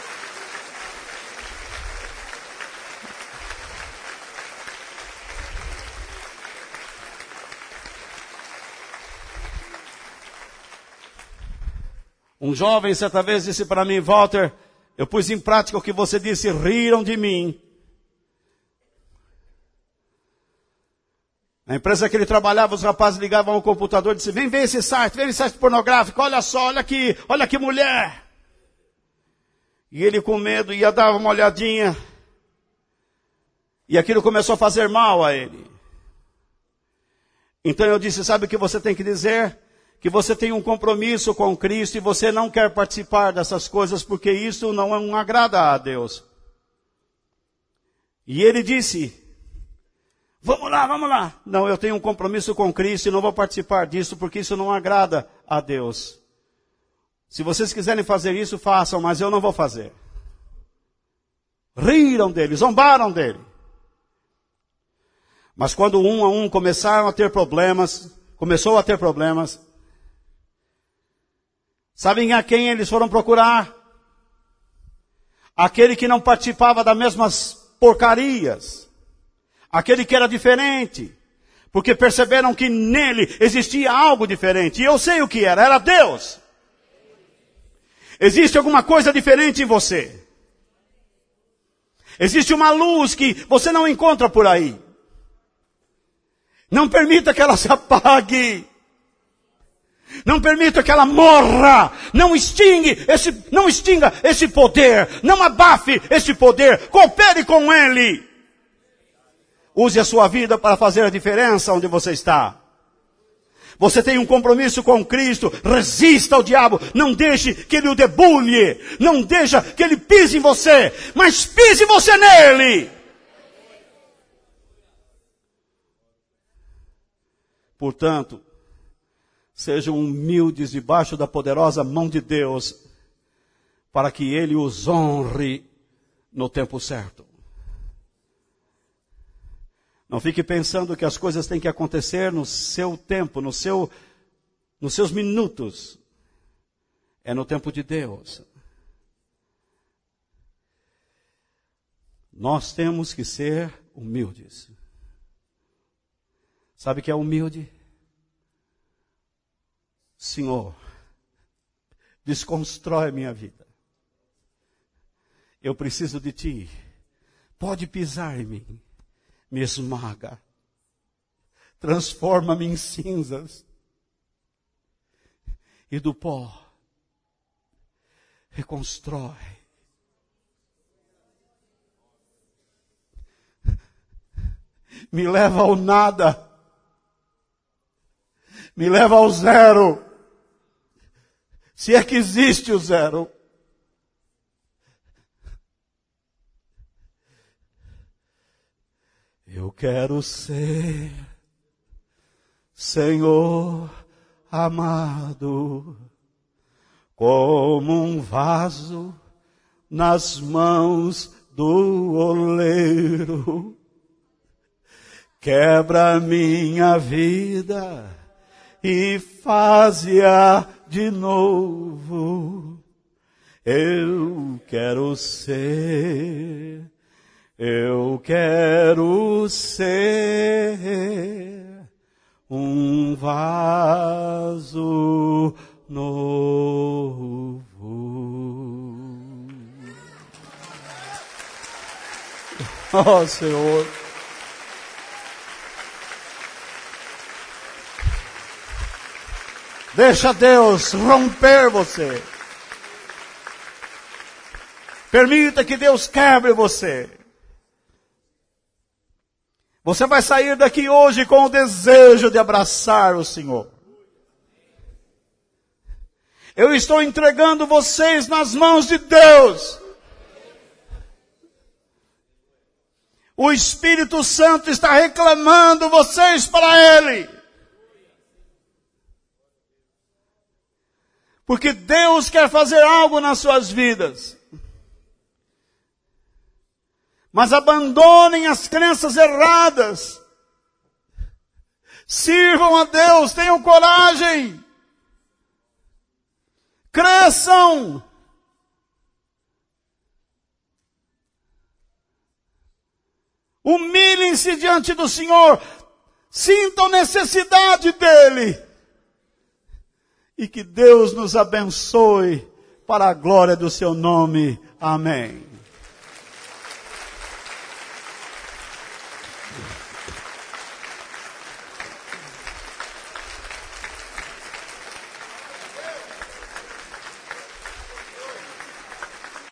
Um jovem certa vez disse para mim: Walter, eu pus em prática o que você disse, riram de mim. Na empresa que ele trabalhava, os rapazes ligavam ao computador e diziam: vem ver esse site pornográfico, olha só, olha que mulher. E ele com medo ia dar uma olhadinha. E aquilo começou a fazer mal a ele. Então eu disse: sabe o que você tem que dizer? Que você tem um compromisso com Cristo e você não quer participar dessas coisas porque isso não agrada a Deus. E ele disse: vamos lá. Não, eu tenho um compromisso com Cristo e não vou participar disso porque isso não agrada a Deus. Se vocês quiserem fazer isso, façam, mas eu não vou fazer. Riram dele, zombaram dele. Mas quando um a um começou a ter problemas, sabem a quem eles foram procurar? Aquele que não participava das mesmas porcarias. Aquele que era diferente. Porque perceberam que nele existia algo diferente. E eu sei o que era Deus. Existe alguma coisa diferente em você. Existe uma luz que você não encontra por aí. Não permita que ela se apague. Não permita que ela morra. Não extinga esse poder. Não abafe esse poder. Coopere com ele. Use a sua vida para fazer a diferença onde você está. Você tem um compromisso com Cristo. Resista ao diabo. Não deixe que ele o debulhe. Não deixe que ele pise em você. Mas pise você nele. Portanto, sejam humildes debaixo da poderosa mão de Deus, para que Ele os honre no tempo certo. Não fique pensando que as coisas têm que acontecer no seu tempo, nos seus minutos. É no tempo de Deus. Nós temos que ser humildes. Sabe o que é humilde? Senhor, desconstrói minha vida. Eu preciso de Ti. Pode pisar em mim. Me esmaga. Transforma-me em cinzas. E do pó, reconstrói. Me leva ao nada. Me leva ao zero. Se é que existe o zero. Eu quero ser, Senhor amado, como um vaso nas mãos do oleiro. Quebra minha vida e faz-a de novo. Eu quero ser um vaso novo. Oh, Senhor. Deixa Deus romper você. Permita que Deus quebre você. Você vai sair daqui hoje com o desejo de abraçar o Senhor. Eu estou entregando vocês nas mãos de Deus. O Espírito Santo está reclamando vocês para Ele. Porque Deus quer fazer algo nas suas vidas. Mas abandonem as crenças erradas. Sirvam a Deus, tenham coragem. Cresçam. Humilhem-se diante do Senhor. Sintam necessidade dEle. E que Deus nos abençoe para a glória do seu nome. Amém.